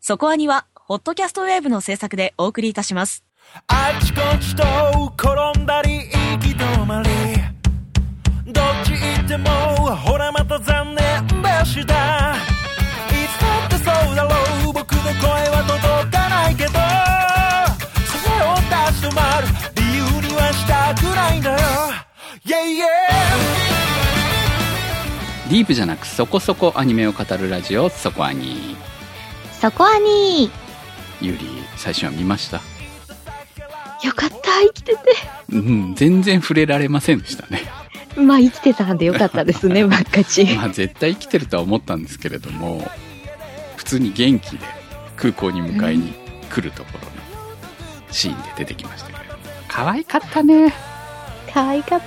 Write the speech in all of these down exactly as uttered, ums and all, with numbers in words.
そこアニはホットキャストウェーブの制作でお送りいたします。 あちこちと転んだり行き止まり、どっち行ってもほらまた残念でした。いつだってそうだろう、僕の声は届かないけど、それを立ち止まる理由にはしたくないんだよ。 Yeah, yeah。 ディープじゃなくそこそこアニメを語るラジオ、そこアニ。 そこアニ。 ゆり、最初は見ました？ よかった、生きてて。 うん、全然触れられませんでしたね。 まあ生きてたんでよかったですね、ばっかち。 まあ絶対生きてるとは思ったんですけれども、普通に元気で空港に迎えに来るところのシーンで出てきましたけれども、可愛かったね。 可愛かった。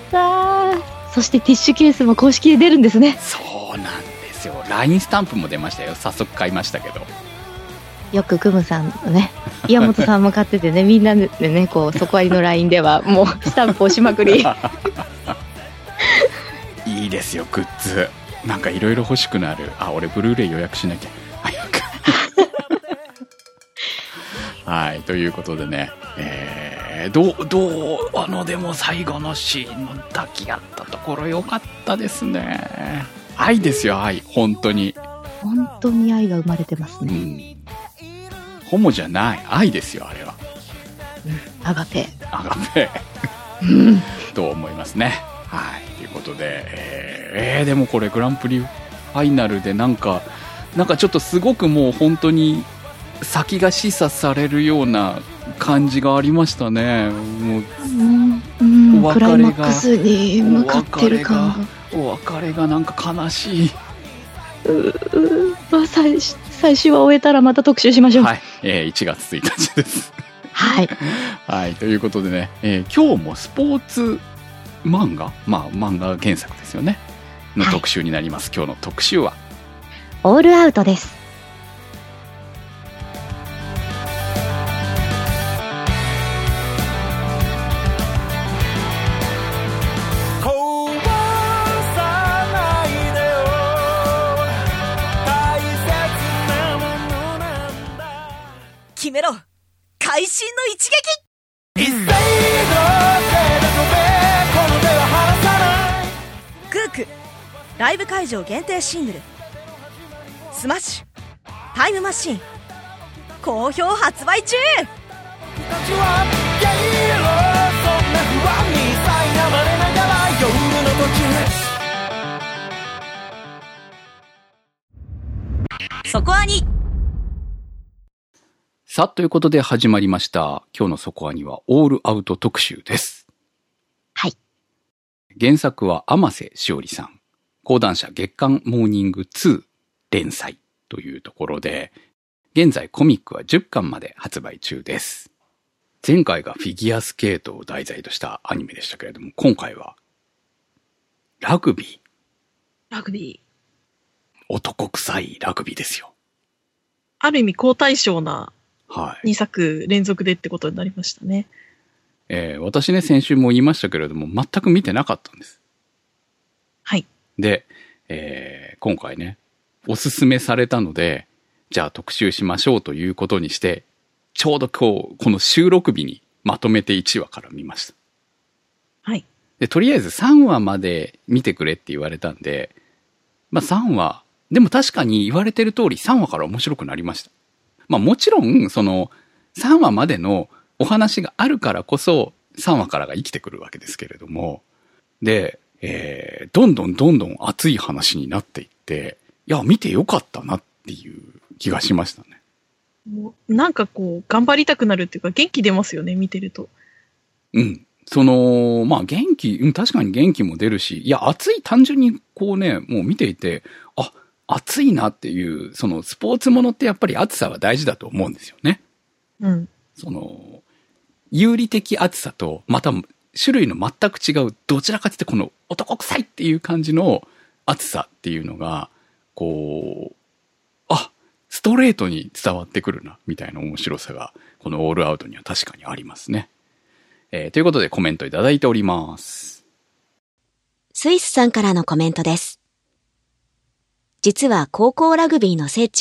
そしてティッシュケースも公式で出るんですね。 そうなんですよ。ラインスタンプも出ましたよ。早速買いましたけど。 よくクムさんのね、岩本さんも買っててね、みんなでね、こうそこありの ライン ではもうスタンプ押しまくり。 いいですよ、グッズ。なんかいろいろ欲しくなる。あ、俺ブルーレイ予約しなきゃ早く。はい、ということでね、えー、どうどうあのでも最後のシーンの抱き合ったところ良かったですね。愛ですよ、愛。本当に本当に愛が生まれてますね。 うん、ホモじゃない愛ですよ、あれは。 うん、アガペアガペうんと思いますね。はい、ということで、えー、えー、でもこれグランプリファイナルでなんかなんかちょっとすごくもう本当に先が示唆されるような感じがありましたね。もう、 うんうん、 お別れがクライマックスに向かってる感が、 お別れがなんか悲しい。 ううまあ、最, 最終話終えたらまた特集しましょう。 はい、えー、いちがつついたちです。 はい、 はい、ということでね、えー、今日もスポーツ漫画、まあ漫画原作ですよねの特集になります、はい、今日の特集はオールアウトです。 決めろ、会心の一撃。 一斉の手で飛べ、この手は離さない。 クークライブ会場限定シングルスマッシュタイムマシーン好評発売中。 私はゲイロ、そんな不安に苛まれながら夜の途中。 そこアニ。 さあ、ということで始まりました。今日のそこアニはオールアウト特集です。 はい。 原作は天瀬しおりさん。講談社月刊モーニングツー連載というところで、現在コミックはじゅっかんまで発売中です。前回がフィギュアスケートを題材としたアニメでしたけれども、今回はラグビー。 ラグビー。男臭いラグビーですよ。 ある意味好対象なはい、 にさく連続でってことになりましたね。 えー、私ね、先週も言いましたけれども、全く見てなかったんです。 はい。 で、えー、今回ね、おすすめされたので、じゃあ特集しましょうということにして、ちょうど今日、この収録日にまとめていちわから見ました。 はい。 で、とりあえずさんわまで見てくれって言われたんで、まあさんわ、でも確かに言われてる通りさんわから面白くなりました。まあもちろん、その、さんわまでのお話があるからこそ、さんわからが生きてくるわけですけれども、で、えー、どんどんどんどん熱い話になっていって、いや、見てよかったなっていう気がしましたね。 もうなんかこう、頑張りたくなるっていうか、元気出ますよね、見てると。 うん。その、まあ元気、うん、確かに元気も出るし、いや、熱い、単純にこうね、もう見ていて、あ、熱いなっていう、そのスポーツものってやっぱり熱さは大事だと思うんですよね。 うん。 その、有利的熱さと、また種類の全く違う、どちらかというとこの男臭いっていう感じの熱さっていうのが、こう、あ、ストレートに伝わってくるな、みたいな面白さが、このオールアウトには確かにありますね。えー、ということでコメントいただいております。 スイスさんからのコメントです。実は高校ラグビーの聖地、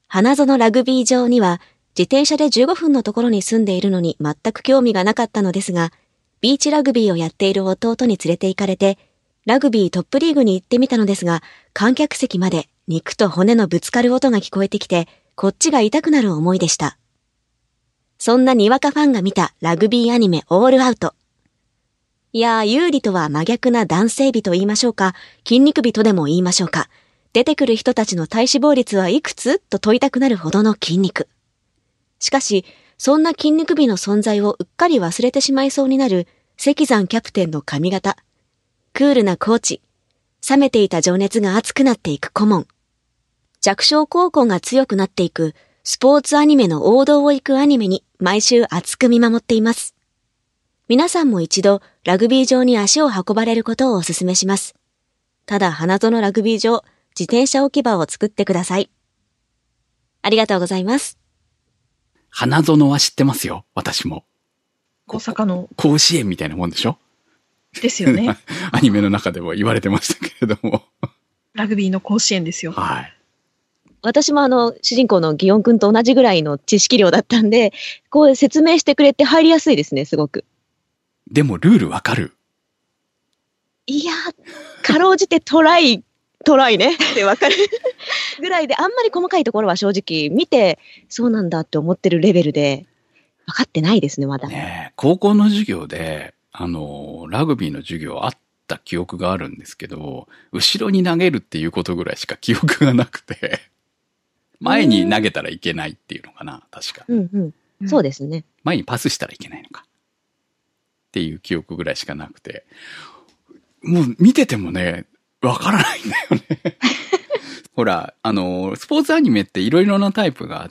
花園ラグビー場には自転車でじゅうごふんのところに住んでいるのに全く興味がなかったのですが、ビーチラグビーをやっている弟に連れて行かれて、ラグビートップリーグに行ってみたのですが、観客席まで肉と骨のぶつかる音が聞こえてきて、こっちが痛くなる思いでした。そんなにわかファンが見たラグビーアニメオールアウト。いやー、有利とは真逆な男性美と言いましょうか、筋肉美とでも言いましょうか。出てくる人たちの体脂肪率はいくつと問いたくなるほどの筋肉。しかし、そんな筋肉美の存在をうっかり忘れてしまいそうになる関山キャプテンの髪型。クールなコーチ。冷めていた情熱が熱くなっていく顧問。弱小高校が強くなっていくスポーツアニメの王道を行くアニメに毎週熱く見守っています。皆さんも一度ラグビー場に足を運ばれることをお勧めします。ただ花園ラグビー場、自転車置き場を作ってください。ありがとうございます。 花園は知ってますよ、私も。 大阪の。 甲子園みたいなもんでしょ？ ですよね。 アニメの中でも言われてましたけれども。 ラグビーの甲子園ですよ。 はい。 私もあの、主人公の祇園くんと同じぐらいの知識量だったんで、こう説明してくれて入りやすいですね、すごく。 でもルールわかる？ いや、かろうじてトライ、トライねってわかるぐらいで、あんまり細かいところは正直見て、そうなんだって思ってるレベルで、分かってないですね、まだ。 ねえ、高校の授業で、あの、ラグビーの授業あった記憶があるんですけど、後ろに投げるっていうことぐらいしか記憶がなくて、前に投げたらいけないっていうのかな、確か。 うんうん。そうですね。 前にパスしたらいけないのか。っていう記憶ぐらいしかなくて、もう見ててもね、わからないんだよね。ほら、あの、スポーツアニメっていろいろなタイプがあって、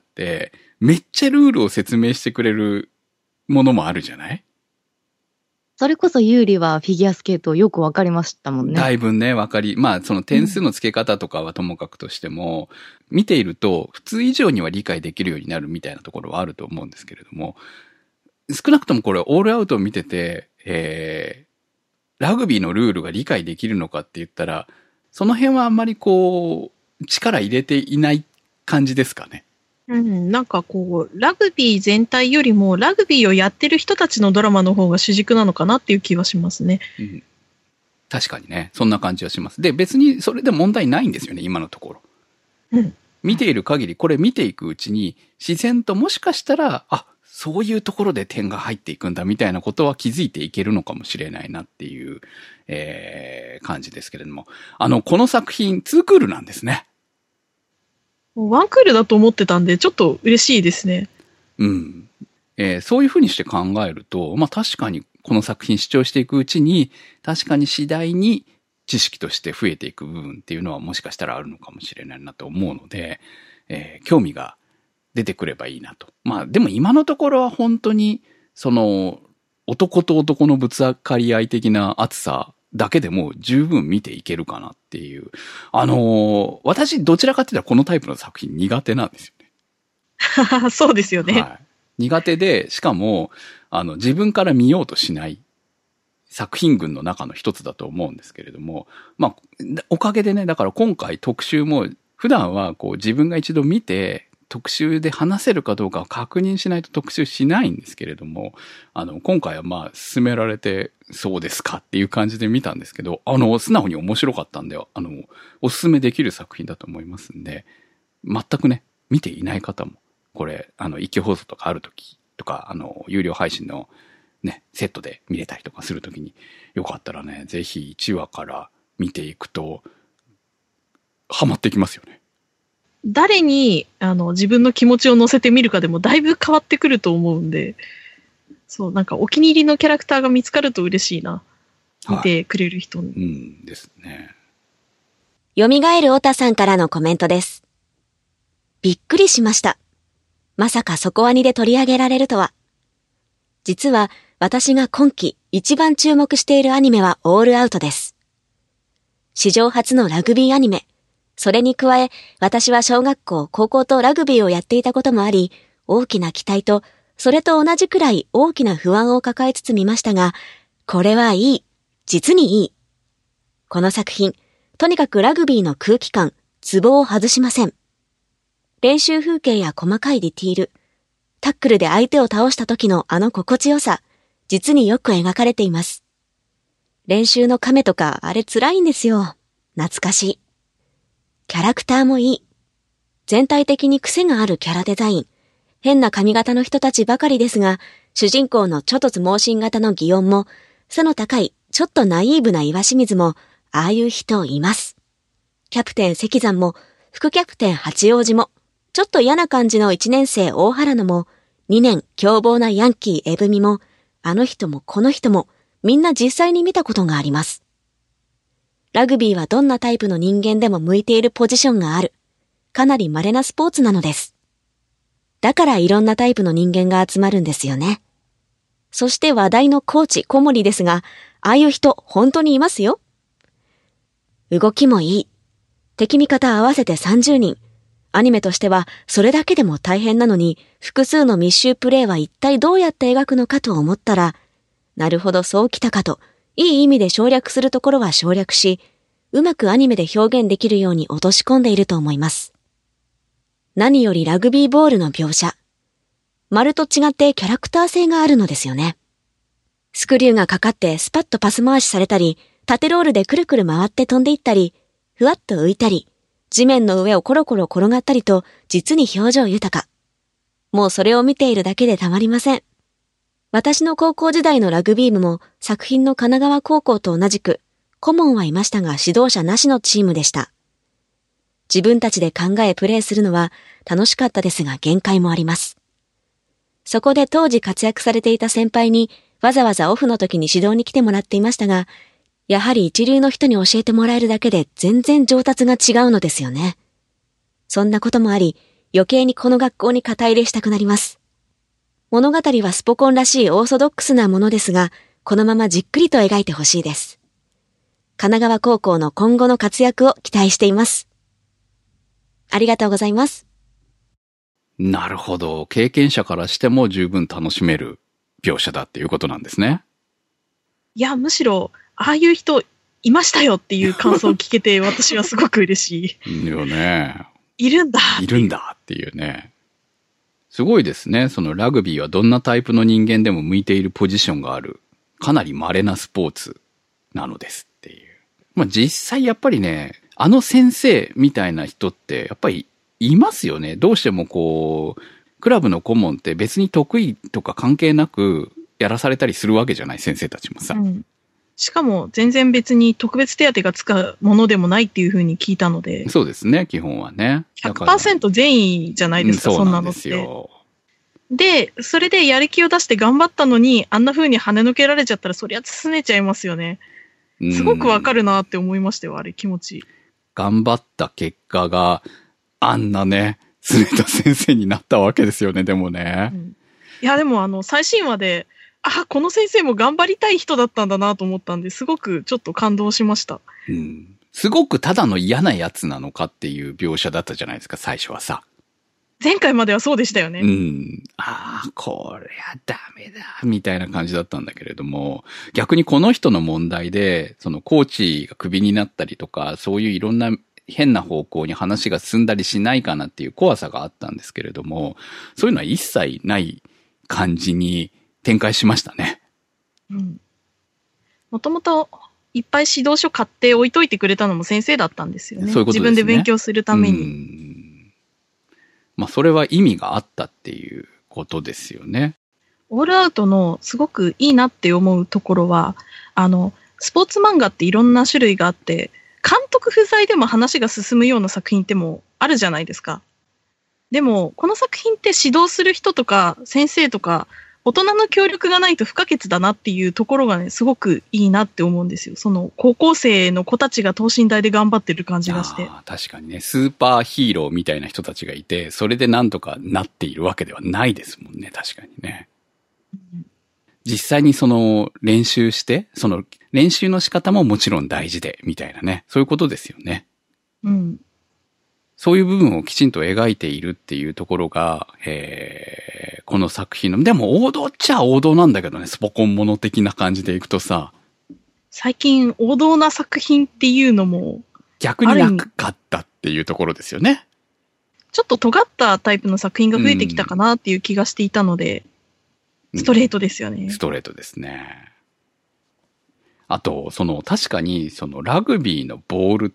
めっちゃルールを説明してくれるものもあるじゃない？ それこそ有利はフィギュアスケートよくわかりましたもんね。 だいぶね、わかり、まあその点数の付け方とかはともかくとしても、うん、見ていると普通以上には理解できるようになるみたいなところはあると思うんですけれども、少なくともこれオールアウトを見てて、えー、ラグビーのルールが理解できるのかって言ったら、その辺はあんまりこう、力入れていない感じですかね。 うん、なんかこう、ラグビー全体よりも、ラグビーをやってる人たちのドラマの方が主軸なのかなっていう気はしますね。 うん、確かにね、そんな感じはします。で、別にそれで問題ないんですよね、今のところ。 うん、 見ている限り、これ見ていくうちに、自然ともしかしたら、あ、そういうところで点が入っていくんだみたいなことは気づいていけるのかもしれないなっていう、えー、感じですけれども。あの、この作品、ツークールなんですね。 ワンクールだと思ってたんで、ちょっと嬉しいですね。 うん。えー、そういうふうにして考えると、まあ確かにこの作品視聴していくうちに、確かに次第に知識として増えていく部分っていうのはもしかしたらあるのかもしれないなと思うので、えー、興味が出てくればいいなと。まあでも今のところは本当に、その、男と男のぶつかり合い的な熱さだけでも十分見ていけるかなっていう。あのー、私どちらかって言ったらこのタイプの作品苦手なんですよね。そうですよね。 はい。苦手で、しかも、あの、自分から見ようとしない作品群の中の一つだと思うんですけれども、まあ、おかげでね、だから今回特集も、普段はこう自分が一度見て、特集で話せるかどうかを確認しないと特集しないんですけれども、あの、今回はまあ、勧められて、そうですかっていう感じで見たんですけど、あの、素直に面白かったんで、あの、おすすめできる作品だと思いますんで、全くね、見ていない方も、これ、あの、一挙放送とかあるときとか、あの、有料配信のね、セットで見れたりとかするときに、よかったらね、ぜひいちわから見ていくと、ハマってきますよね。 誰にあの自分の気持ちを乗せてみるかでもだいぶ変わってくると思うんで、そう、なんかお気に入りのキャラクターが見つかると嬉しいな。見てくれる人に。 はい、うんですね。 よみがえるおたさんからのコメントです。びっくりしました。まさかそこアニで取り上げられるとは。実は私が今期一番注目しているアニメはオールアウトです。史上初のラグビーアニメ。それに加え、私は小学校、高校とラグビーをやっていたこともあり、大きな期待と、それと同じくらい大きな不安を抱えつつ見ましたが、これはいい。実にいい。この作品、とにかくラグビーの空気感、ツボを外しません。 練習風景や細かいディティール、タックルで相手を倒した時のあの心地よさ、実によく描かれています。練習の亀とかあれ辛いんですよ。懐かしい。キャラクターもいい。全体的に癖があるキャラデザイン。変な髪型の人たちばかりですが、主人公のちょっとつ盲信型の祇園も、背の高い、ちょっとナイーブな岩清水も、ああいう人います。キャプテン関山も、副キャプテン八王子も、ちょっと嫌な感じの一年生大原野も、二年凶暴なヤンキーエブミも、あの人もこの人も、みんな実際に見たことがあります。ラグビーはどんなタイプの人間でも向いているポジションがある。かなり稀なスポーツなのです。だからいろんなタイプの人間が集まるんですよね。そして話題のコーチ、小森ですが、ああいう人本当にいますよ。動きもいい。敵味方合わせてさんじゅうにん。アニメとしてはそれだけでも大変なのに、複数の密集プレイは一体どうやって描くのかと思ったら、なるほどそうきたかと、いい意味で省略するところは省略し、うまくアニメで表現できるように落とし込んでいると思います。何よりラグビーボールの描写。丸と違ってキャラクター性があるのですよね。スクリューがかかってスパッとパス回しされたり、縦ロールでくるくる回って飛んでいったり、ふわっと浮いたり、地面の上をコロコロ転がったりと、実に表情豊か。もうそれを見ているだけでたまりません。私の高校時代のラグビー部も作品の神奈川高校と同じく、顧問はいましたが指導者なしのチームでした。自分たちで考えプレーするのは楽しかったですが限界もあります。そこで当時活躍されていた先輩にわざわざオフの時に指導に来てもらっていましたが、やはり一流の人に教えてもらえるだけで全然上達が違うのですよね。そんなこともあり、余計にこの学校に肩入れしたくなります。物語はスポコンらしいオーソドックスなものですが、このままじっくりと描いてほしいです。神奈川高校の今後の活躍を期待しています。ありがとうございます。 なるほど。経験者からしても十分楽しめる描写だっていうことなんですね。 いや、むしろ、ああいう人いましたよっていう感想を聞けて、私はすごく嬉しい。 いいよね。 いるんだ。 いるんだっていうね。すごいですね。そのラグビーはどんなタイプの人間でも向いているポジションがある。かなり稀なスポーツなのですっていう。まあ実際やっぱりね、あの先生みたいな人ってやっぱりいますよね。どうしてもこう、クラブの顧問って別に得意とか関係なくやらされたりするわけじゃない、先生たちもさ。うん、 しかも全然別に特別手当がつくものでもないっていうふうに聞いたので。 そうですね、基本はね。 ひゃくパーセント 善意じゃないですか、うん、そんなのって。そうなんですよ。で、それでやる気を出して頑張ったのに、あんな風に跳ね抜けられちゃったら、そりゃ拗ねちゃいますよね。すごくわかるなって思いましたよ、あれ、気持ち。 頑張った結果が、あんなね、拗ねた先生になったわけですよね、でもね。うん、 いや、でもあの、最新話で、あ、この先生も頑張りたい人だったんだなと思ったんで、すごくちょっと感動しました。 うん。すごくただの嫌なやつなのかっていう描写だったじゃないですか、最初はさ。 前回まではそうでしたよね。 うん。ああ、こりゃダメだ、みたいな感じだったんだけれども、逆にこの人の問題で、そのコーチがクビになったりとか、そういういろんな変な方向に話が進んだりしないかなっていう怖さがあったんですけれども、そういうのは一切ない感じに展開しましたね。 うん。もともといっぱい指導書買って置いといてくれたのも先生だったんですよね。 そういうことですね。 自分で勉強するために。 うんまあ、それは意味があったっていうことですよね。 オールアウトのすごくいいなって思うところは、あの、スポーツ漫画っていろんな種類があって、監督不在でも話が進むような作品ってもあるじゃないですか。でも、この作品って指導する人とか先生とか、大人の協力がないと不可欠だなっていうところがね、すごくいいなって思うんですよ。その高校生の子たちが等身大で頑張ってる感じがして。 あ確かにね、スーパーヒーローみたいな人たちがいて、それでなんとかなっているわけではないですもんね、確かにね。うん、実際にその練習して、その練習の仕方ももちろん大事で、みたいなね、そういうことですよね。 うん。 そういう部分をきちんと描いているっていうところが、えー、この作品の、でも王道っちゃ王道なんだけどね、スポコンもの的な感じでいくとさ。 最近王道な作品っていうのも。 逆になかったっていうところですよね。 ちょっと尖ったタイプの作品が増えてきたかなっていう気がしていたので、ストレートですよね。 うん、ストレートですね。あと、その、確かに、その、ラグビーのボールって、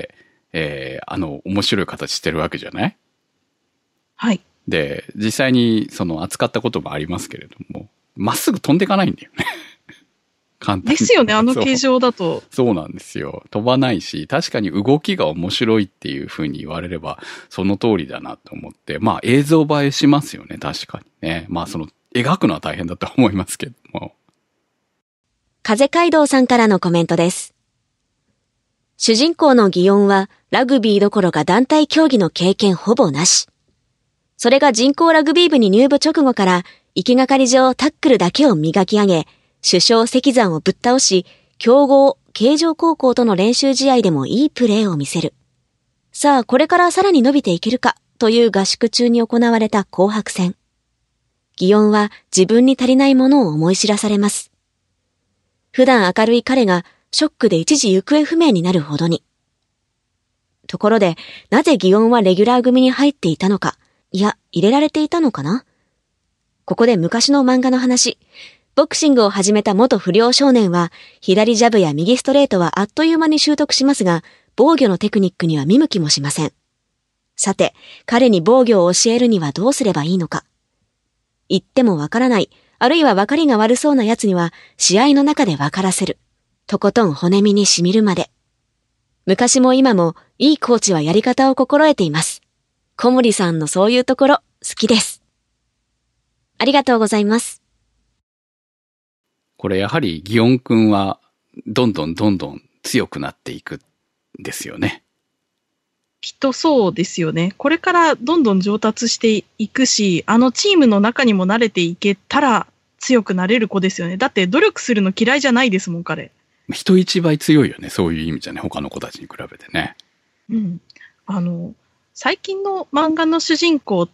えー、あの、面白い形してるわけじゃない？ はい。 で、実際に、その、扱ったこともありますけれども、まっすぐ飛んでいかないんだよね。簡単に。 ですよね、あの形状だと。 そう。そうなんですよ。飛ばないし、確かに動きが面白いっていう風に言われれば、その通りだなと思って、まあ、映像映えしますよね、確かにね。まあ、その、描くのは大変だと思いますけども。 風街道さんからのコメントです。主人公の祇園はラグビーどころか団体競技の経験ほぼなし。それが人工ラグビー部に入部直後から行きがかり上タックルだけを磨き上げ、主将石山をぶっ倒し、強豪慶城高校との練習試合でもいいプレーを見せる。さあこれからさらに伸びていけるかという合宿中に行われた紅白戦。祇園は自分に足りないものを思い知らされます。普段明るい彼がショックで一時行方不明になるほどに。ところで、なぜ祇園はレギュラー組に入っていたのか、いや、入れられていたのかな？ここで昔の漫画の話。ボクシングを始めた元不良少年は、左ジャブや右ストレートはあっという間に習得しますが、防御のテクニックには見向きもしません。さて、彼に防御を教えるにはどうすればいいのか。言ってもわからない、あるいは分かりが悪そうな奴には、試合の中で分からせる。とことん骨身に染みるまで。昔も今も、いいコーチはやり方を心得ています。小森さんのそういうところ、好きです。ありがとうございます。 これやはり祇園くんは、どんどんどんどん強くなっていくんですよね。 きっとそうですよね。これからどんどん上達していくし、あのチームの中にも慣れていけたら強くなれる子ですよね。だって努力するの嫌いじゃないですもん、彼。 人一倍強いよね、そういう意味じゃね、他の子たちに比べてね。 うん。あの、最近の漫画の主人公って、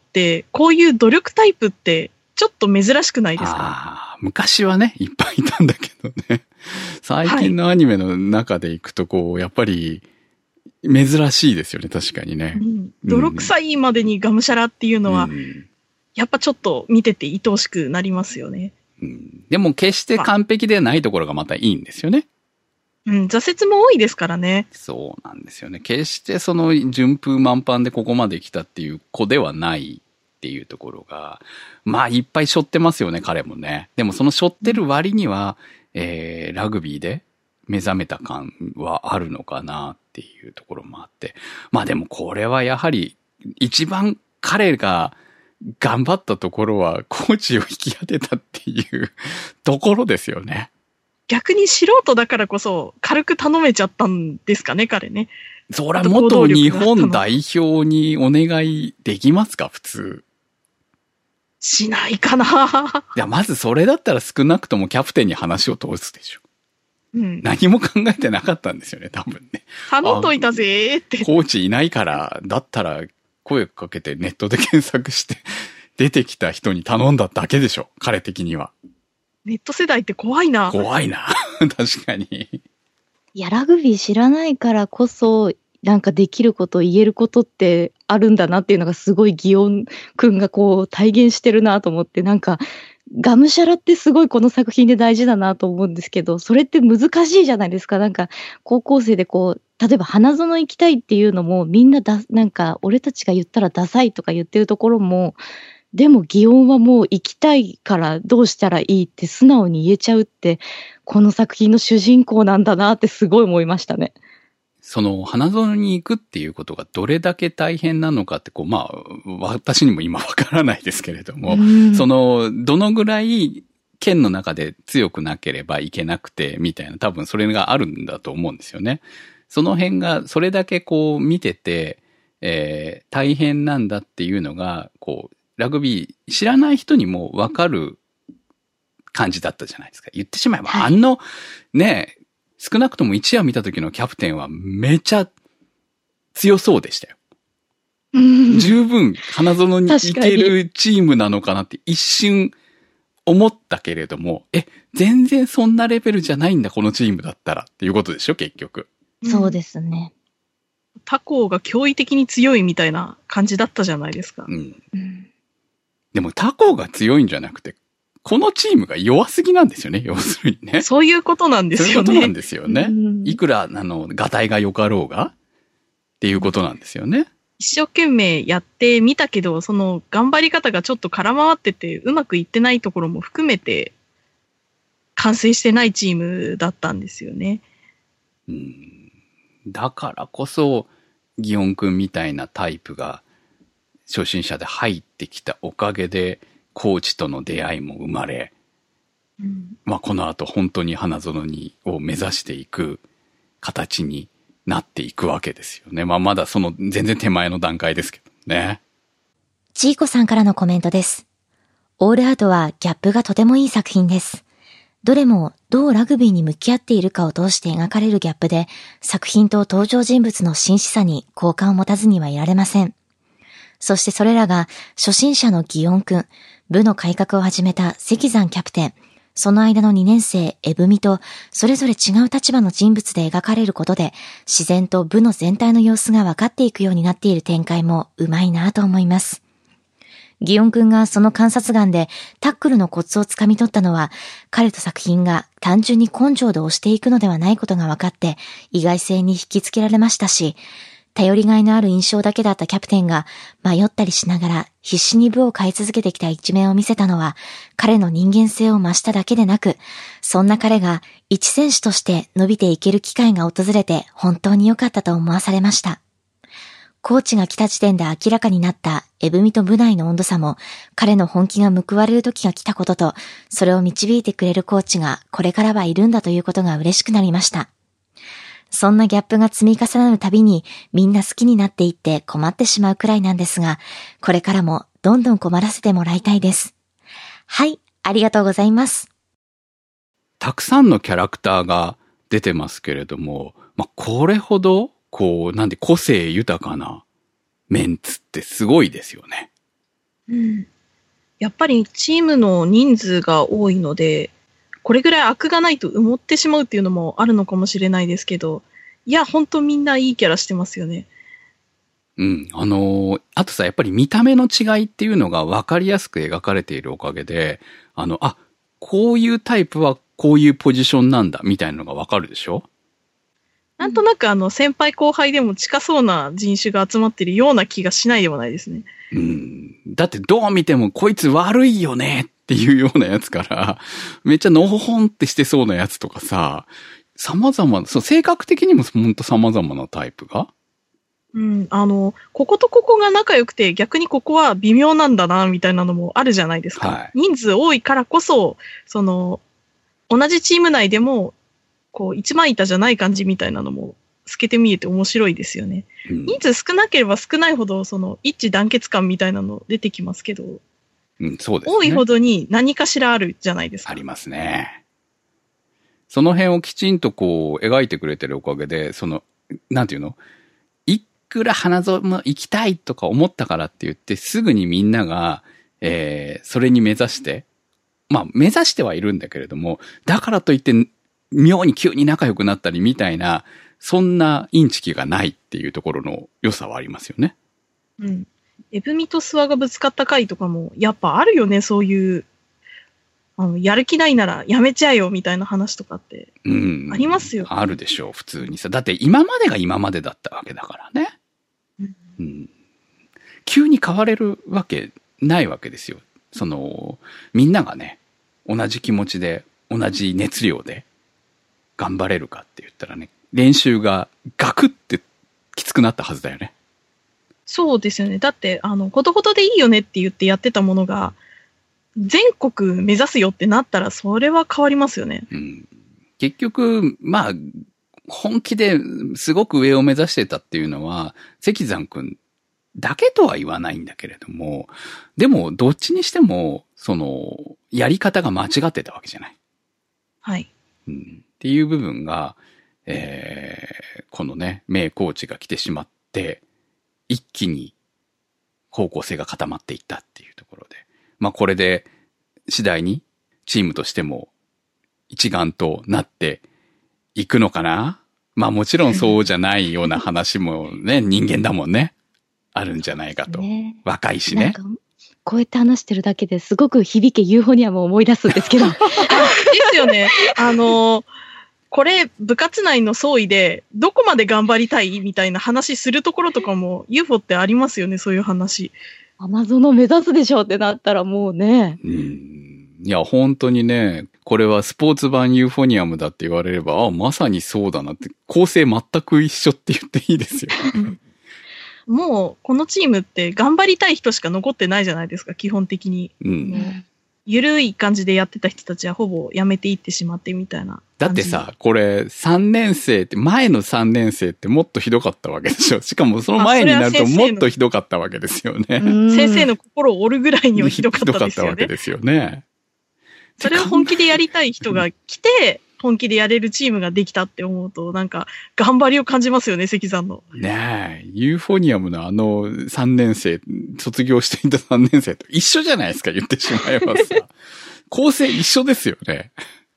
こういう努力タイプって、ちょっと珍しくないですか？ ああ、昔はね、いっぱいいたんだけどね。最近のアニメの中でいくと、こう、やっぱり、珍しいですよね、確かにね。 うん、泥臭いまでにがむしゃらっていうのは、うん、やっぱちょっと見てて愛おしくなりますよね。 うん、でも決して完璧でないところがまたいいんですよね。 うん、挫折も多いですからね。 そうなんですよね。決してその順風満帆でここまで来たっていう子ではないっていうところが、まあいっぱい背負ってますよね、彼もね。でもその背負ってる割には、えー、ラグビーで目覚めた感はあるのかなっていうところもあって。まあでもこれはやはり一番彼が頑張ったところはコーチを引き当てたっていうところですよね。 逆に素人だからこそ軽く頼めちゃったんですかね、彼ね。 そりゃ元日本代表にお願いできますか、普通。 しないかな。 いや、まずそれだったら少なくともキャプテンに話を通すでしょ。 うん、 何も考えてなかったんですよね、多分ね。 頼んどいたぜーって。 コーチいないから、だったら声かけてネットで検索して出てきた人に頼んだだけでしょ、彼的には。 ネット世代って怖いな。 怖いな。確かに。 いや、ラグビー知らないからこそ、なんかできること、言えることってあるんだなっていうのがすごい祇園くんがこう体現してるなと思って、なんか、がむしゃらってすごいこの作品で大事だなと思うんですけど、それって難しいじゃないですか。なんか、高校生でこう、例えば花園行きたいっていうのも、みんなだ、なんか、俺たちが言ったらダサいとか言ってるところも、でも祇園はもう行きたいからどうしたらいいって素直に言えちゃうって、この作品の主人公なんだなってすごい思いましたね。 その花園に行くっていうことがどれだけ大変なのかってこう、まあ、私にも今わからないですけれども、その、どのぐらい県の中で強くなければいけなくてみたいな、多分それがあるんだと思うんですよね。その辺がそれだけこう見てて、えー、大変なんだっていうのが、こう、ラグビー知らない人にもわかる感じだったじゃないですか。言ってしまえば、はい、あの、ね、少なくとも一夜見た時のキャプテンはめちゃ強そうでしたよ。十分花園に行けるチームなのかなって一瞬思ったけれども、え、全然そんなレベルじゃないんだ、このチームだったらっていうことでしょ、結局。 そうですね。 他校が驚異的に強いみたいな感じだったじゃないですか。 うん。 うん、 でも他校が強いんじゃなくて、このチームが弱すぎなんですよね、要するにね。 そういうことなんですよね。 そういうことなんですよね。 うん、 いくら、あの、ガタイが良かろうがっていうことなんですよね。 一生懸命やってみたけど、その頑張り方がちょっと空回ってて、うまくいってないところも含めて、完成してないチームだったんですよね。 うん、だからこそ、ギオン君みたいなタイプが初心者で入ってきたおかげで、コーチとの出会いも生まれ、うん、まあこの後本当に花園にを目指していく形になっていくわけですよね。まあまだその全然手前の段階ですけどね。 ジーコさんからのコメントです。オールアウトはギャップがとてもいい作品です。どれもどうラグビーに向き合っているかを通して描かれるギャップで、作品と登場人物の真摯さに好感を持たずにはいられません。そしてそれらが初心者のギオン君、部の改革を始めた関山キャプテン、その間のにねん生エブミとそれぞれ違う立場の人物で描かれることで、自然と部の全体の様子が分かっていくようになっている展開もうまいなと思います。ギオン君がその観察眼でタックルのコツをつかみ取ったのは、彼と作品が単純に根性で押していくのではないことが分かって意外性に引きつけられましたし、頼りがいのある印象だけだったキャプテンが迷ったりしながら必死に部を変え続けてきた一面を見せたのは、彼の人間性を増しただけでなく、そんな彼が一選手として伸びていける機会が訪れて本当に良かったと思わされました。コーチが来た時点で明らかになったエブミと部内の温度差も、彼の本気が報われる時が来たことと、それを導いてくれるコーチがこれからはいるんだということが嬉しくなりました。そんなギャップが積み重なるたびにみんな好きになっていって困ってしまうくらいなんですが、これからもどんどん困らせてもらいたいです。はい、ありがとうございます。 たくさんのキャラクターが出てますけれども、まあ、これほどこう、なんで個性豊かなメンツってすごいですよね。 うん。やっぱりチームの人数が多いので、これぐらい悪がないと埋もってしまうっていうのもあるのかもしれないですけど、いや、ほんとみんないいキャラしてますよね。 うん。あのー、あとさ、やっぱり見た目の違いっていうのが分かりやすく描かれているおかげで、あの、あ、こういうタイプはこういうポジションなんだみたいなのが分かるでしょ？ なんとなくあの先輩後輩でも近そうな人種が集まってるような気がしないでもないですね。 うん。だってどう見てもこいつ悪いよねっていうようなやつから、めっちゃのほほんってしてそうなやつとかさ、様々な、そう、性格的にもほんと様々なタイプが。 うん、あの、こことここが仲良くて逆にここは微妙なんだなみたいなのもあるじゃないですか。はい、人数多いからこそ、その、同じチーム内でも、こう、一枚板じゃない感じみたいなのも透けて見えて面白いですよね。うん、人数少なければ少ないほど、その、一致団結感みたいなの出てきますけど、 うん、そうですね。 多いほどに何かしらあるじゃないですか。 ありますね。その辺をきちんとこう、描いてくれてるおかげで、その、なんていうの？いくら花園行きたいとか思ったからって言って、すぐにみんなが、えー、それに目指して、まあ、目指してはいるんだけれども、だからといって、妙に急に仲良くなったりみたいな、そんなインチキがないっていうところの良さはありますよね。 うん。エブミとスワがぶつかった回とかも、やっぱあるよね、そういう、あの、やる気ないならやめちゃえよみたいな話とかって。うん。ありますよ。 あるでしょう、普通にさ。だって今までが今までだったわけだからね。うん。うん、急に変われるわけないわけですよ。その、みんながね、同じ気持ちで、同じ熱量で、頑張れるかって言ったらね、練習がガクってきつくなったはずだよね。 そうですよね。だって、あの、ことことでいいよねって言ってやってたものが、全国目指すよってなったら、それは変わりますよね。 うん、結局、まあ、本気ですごく上を目指してたっていうのは、関山くんだけとは言わないんだけれども、でも、どっちにしても、その、やり方が間違ってたわけじゃない。 はい。 うんっていう部分が、えー、このね、名コーチが来てしまって、一気に方向性が固まっていったっていうところで。まあこれで次第にチームとしても一丸となっていくのかな？ まあもちろんそうじゃないような話もね、人間だもんね。あるんじゃないかと。 ね、 若いしね。 なんかこうやって話してるだけですごく響けユーフォニアムを思い出すんですけど。 ですよね。あの、これ部活内の総意でどこまで頑張りたいみたいな話するところとかも ユーフォ ってありますよね、そういう話。 アマゾンを目指すでしょうってなったらもうね。 うん。いや、本当にね、これはスポーツ版ユーフォニアムだって言われれば、あ、まさにそうだなって、構成全く一緒って言っていいですよ。 もう、このチームって頑張りたい人しか残ってないじゃないですか、基本的に。 うん。 ゆるい感じでやってた人たちはほぼ辞めていってしまってみたいな。 だってさ、これさんねん生って、前のさんねん生ってもっとひどかったわけでしょ。しかもその前になるともっとひどかったわけですよね。 先生の心を折るぐらいにはひどかったですよね。ひどかったわけですよね。それを本気でやりたい人が来て、本気でやれるチームができたって思うと、なんか、頑張りを感じますよね、関さんの。 ねえ、ユーフォニアムのあのさんねん生、卒業していたさんねん生と一緒じゃないですか、言ってしまえばさ。構成一緒ですよね。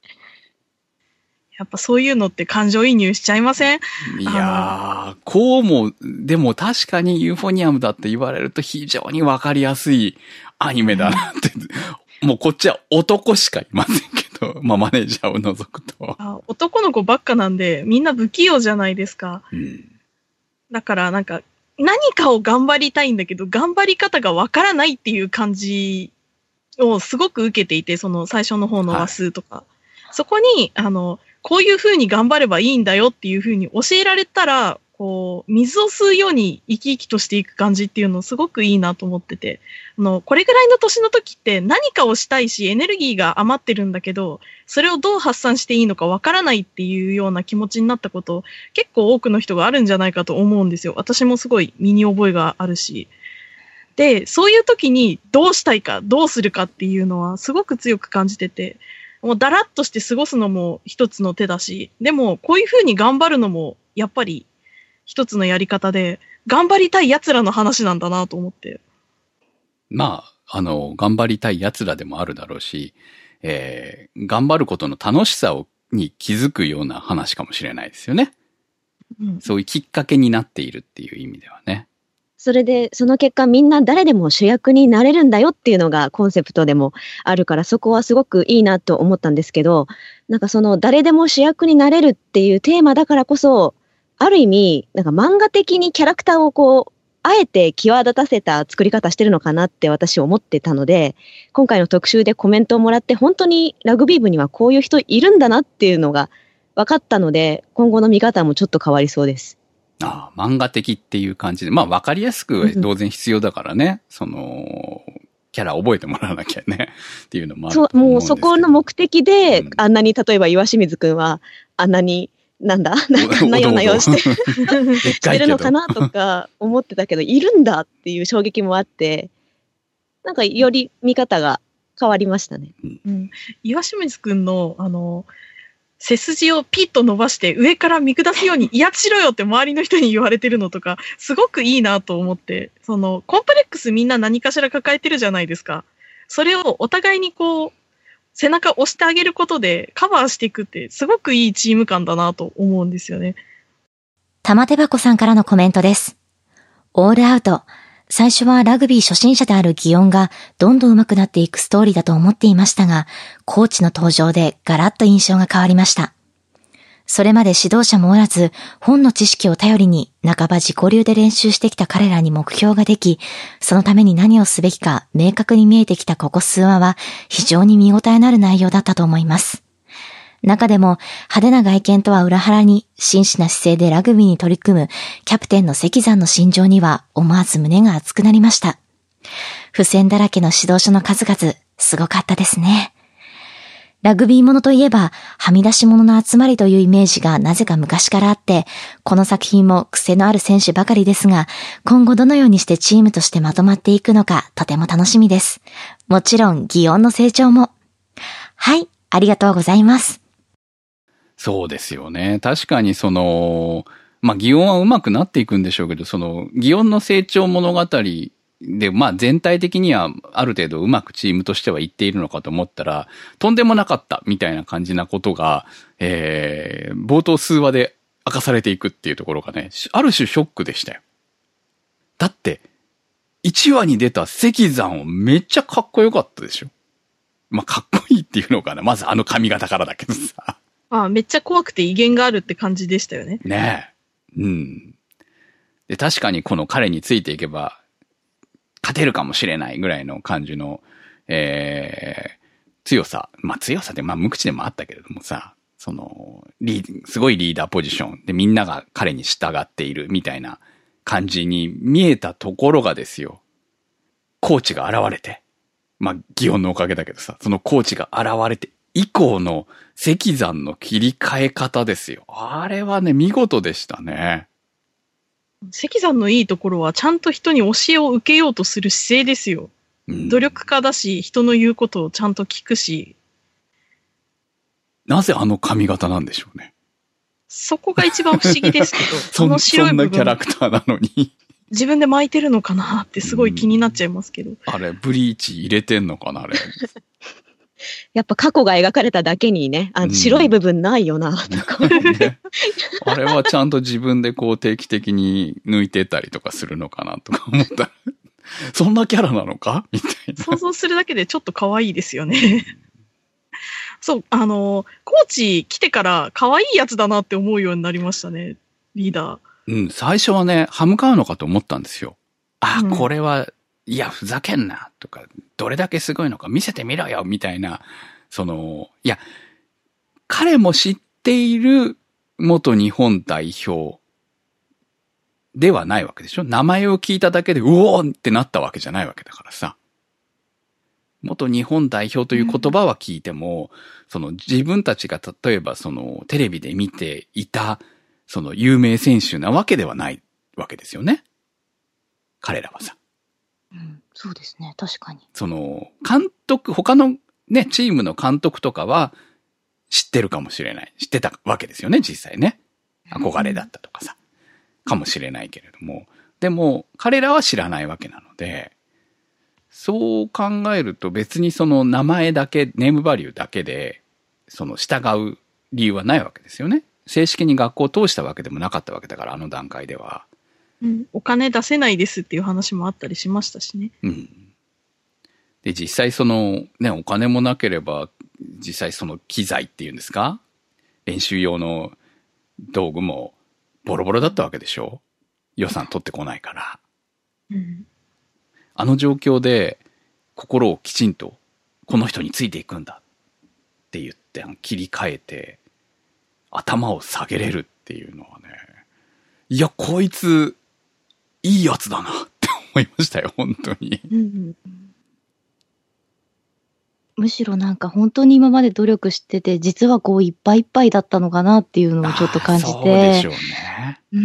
やっぱそういうのって感情移入しちゃいません？ いやー、こうも、でも確かにユーフォニアムだって言われると非常にわかりやすいアニメだなって。もうこっちは男しかいませんけど、まあマネージャーを除くと。 あ、男の子ばっかなんで、みんな不器用じゃないですか。うん、だからなんか、何かを頑張りたいんだけど、頑張り方がわからないっていう感じをすごく受けていて、その最初の方の話数とか。はい、そこに、あの、こういう風に頑張ればいいんだよっていう風に教えられたら、こう、水を吸うように生き生きとしていく感じっていうのすごくいいなと思ってて、あの、これぐらいの年の時って何かをしたいし、エネルギーが余ってるんだけど、それをどう発散していいのかわからないっていうような気持ちになったこと、結構多くの人があるんじゃないかと思うんですよ。私もすごい身に覚えがあるし。で、そういう時にどうしたいか、どうするかっていうのはすごく強く感じてて、もうだらっとして過ごすのも一つの手だし、でもこういう風に頑張るのもやっぱり一つのやり方で、頑張りたい奴らの話なんだなと思って。 まあ、あの、頑張りたい奴らでもあるだろうし、えー、頑張ることの楽しさをに気づくような話かもしれないですよね。うん、そういうきっかけになっているっていう意味ではね。 それで、その結果みんな誰でも主役になれるんだよっていうのがコンセプトでもあるから、そこはすごくいいなと思ったんですけど、なんかその誰でも主役になれるっていうテーマだからこそ、ある意味、なんか漫画的にキャラクターをこう、あえて際立たせた作り方してるのかなって私思ってたので、今回の特集でコメントをもらって本当にラグビー部にはこういう人いるんだなっていうのが分かったので、今後の見方もちょっと変わりそうです。 ああ、漫画的っていう感じで、まあ分かりやすく同然必要だからね、うん、その、キャラ覚えてもらわなきゃねっていうのもあると思うんですけど。そう、もうそこの目的で、うん、あんなに、例えば岩清水くんはあんなに、なんだなよなよしてしてるのかなとか思ってたけど、いるんだっていう衝撃もあって、なんかより見方が変わりましたね。 うん、岩清水くんの、あの、背筋をピッと伸ばして上から見下すように威圧しろよって周りの人に言われてるのとか、すごくいいなと思って、その、コンプレックスみんな何かしら抱えてるじゃないですか。それをお互いにこう、背中押してあげることでカバーしていくってすごくいいチーム感だなと思うんですよね。 玉手箱さんからのコメントです。オールアウト。最初はラグビー初心者である祇園がどんどん上手くなっていくストーリーだと思っていましたが、コーチの登場でガラッと印象が変わりました。それまで指導者もおらず、本の知識を頼りに半ば自己流で練習してきた彼らに目標ができ、そのために何をすべきか明確に見えてきたここ数話は非常に見応えのある内容だったと思います。中でも派手な外見とは裏腹に真摯な姿勢でラグビーに取り組むキャプテンの関山の心情には思わず胸が熱くなりました。付箋だらけの指導書の数々、すごかったですね。ラグビーものといえば、はみ出し者の集まりというイメージがなぜか昔からあって、この作品も癖のある選手ばかりですが、今後どのようにしてチームとしてまとまっていくのかとても楽しみです。もちろん、祇園の成長も。はい、ありがとうございます。 そうですよね。確かにその、まあ、祇園は上手くなっていくんでしょうけど、その、祇園の成長物語で、まあ、全体的にはある程度うまくチームとしてはいっているのかと思ったら、とんでもなかったみたいな感じなことが、えー、冒頭数話で明かされていくっていうところがね、ある種ショックでしたよ。だって、いちわに出た関山をめっちゃかっこよかったでしょ。まあ、かっこいいっていうのかな。まずあの髪型からだけどさ。 ああ、めっちゃ怖くて威厳があるって感じでしたよね。 ねえ。うん。で、確かにこの彼についていけば、勝てるかもしれないぐらいの感じの、えー、強さ。まあ、強さって、まあ、無口でもあったけれどもさ、その、リー、すごいリーダーポジションでみんなが彼に従っているみたいな感じに見えたところがですよ、コーチが現れて、まあ、祇園のおかげだけどさ、そのコーチが現れて以降の関山の切り替え方ですよ。あれはね、見事でしたね。 関山のいいところはちゃんと人に教えを受けようとする姿勢ですよ。うん、努力家だし、人の言うことをちゃんと聞くし。 なぜあの髪型なんでしょうね。 そこが一番不思議ですけど、 その白い部分そんなキャラクターなのに。 自分で巻いてるのかなってすごい気になっちゃいますけど。うん、 あれ、ブリーチ入れてんのかなあれ。 やっぱ過去が描かれただけにね、あの白い部分ないよな、とか、 ね。あれはちゃんと自分でこう定期的に抜いてたりとかするのかなとか思ったら、そんなキャラなのかみたいな。 想像するだけでちょっと可愛いですよね。そう、あの、コーチ来てから可愛いやつだなって思うようになりましたね、リーダー。 うん、最初はね、歯向かうのかと思ったんですよ。あ、うん、これは、いや、ふざけんな、とか、どれだけすごいのか見せてみろよ、みたいな、その、いや、彼も知っている元日本代表ではないわけでしょ。名前を聞いただけで、うおーってなったわけじゃないわけだからさ。元日本代表という言葉は聞いても、うん、その自分たちが例えばそのテレビで見ていた、その有名選手なわけではないわけですよね。彼らはさ。 うん、そうですね、確かに。 その、監督、他のね、チームの監督とかは知ってるかもしれない。知ってたわけですよね、実際ね。憧れだったとかさ。うん、かもしれないけれども。でも、彼らは知らないわけなので、そう考えると別にその名前だけ、ネームバリューだけで、その従う理由はないわけですよね。正式に学校を通したわけでもなかったわけだから、あの段階では。 うん、お金出せないですっていう話もあったりしましたしね。 うん。で、実際その、ね、お金もなければ、実際その機材っていうんですか？練習用の道具もボロボロだったわけでしょ？予算取ってこないから。 うん。 あの状況で心をきちんとこの人についていくんだって言って切り替えて頭を下げれるっていうのはね、いや、こいついいやつだなって思いましたよ、本当に。 うん、むしろなんか本当に今まで努力してて、実はこういっぱいいっぱいだったのかなっていうのをちょっと感じて。そうでしょうね。 うん、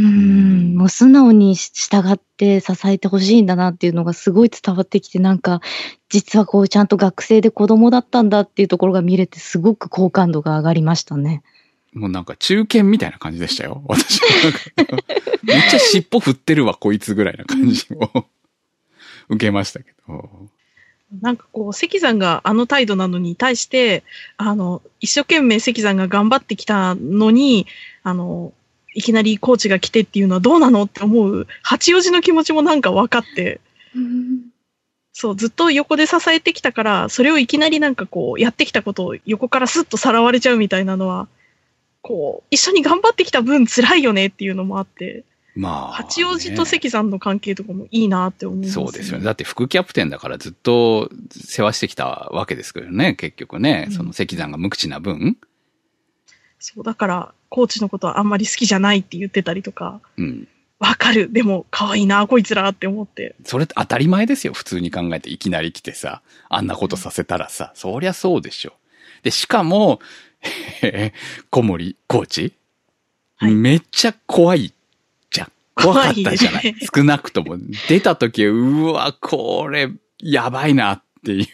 もう素直に従って支えてほしいんだなっていうのがすごい伝わってきて、なんか実はこうちゃんと学生で子供だったんだっていうところが見れて、すごく好感度が上がりましたね。 もうなんか中堅みたいな感じでしたよ、私。めっちゃ尻尾振ってるわ、こいつぐらいな感じを受けましたけど。 なんかこう、関山があの態度なのに対して、あの、一生懸命関山が頑張ってきたのに、あの、いきなりコーチが来てっていうのはどうなのって思う、八王子の気持ちもなんか分かって、うん、そう、ずっと横で支えてきたから、それをいきなりなんかこう、やってきたことを横からスッとさらわれちゃうみたいなのは、こう、一緒に頑張ってきた分辛いよねっていうのもあって、まあ、八王子と関山の関係とかもいいなって思いますね。 そうですよね。だって副キャプテンだからずっと世話してきたわけですけどね、結局ね。うん、その関山が無口な分。 そう、だから、コーチのことはあんまり好きじゃないって言ってたりとか。 うん。 わかる。でも、可愛いな、こいつらって思って。 それ当たり前ですよ。普通に考えていきなり来てさ、あんなことさせたらさ、そりゃそうでしょ。で、しかも、小森コーチ、はい、めっちゃ怖いじゃん。怖かったじゃない。ね、少なくとも。出た時、うわ、これ、やばいなっていう、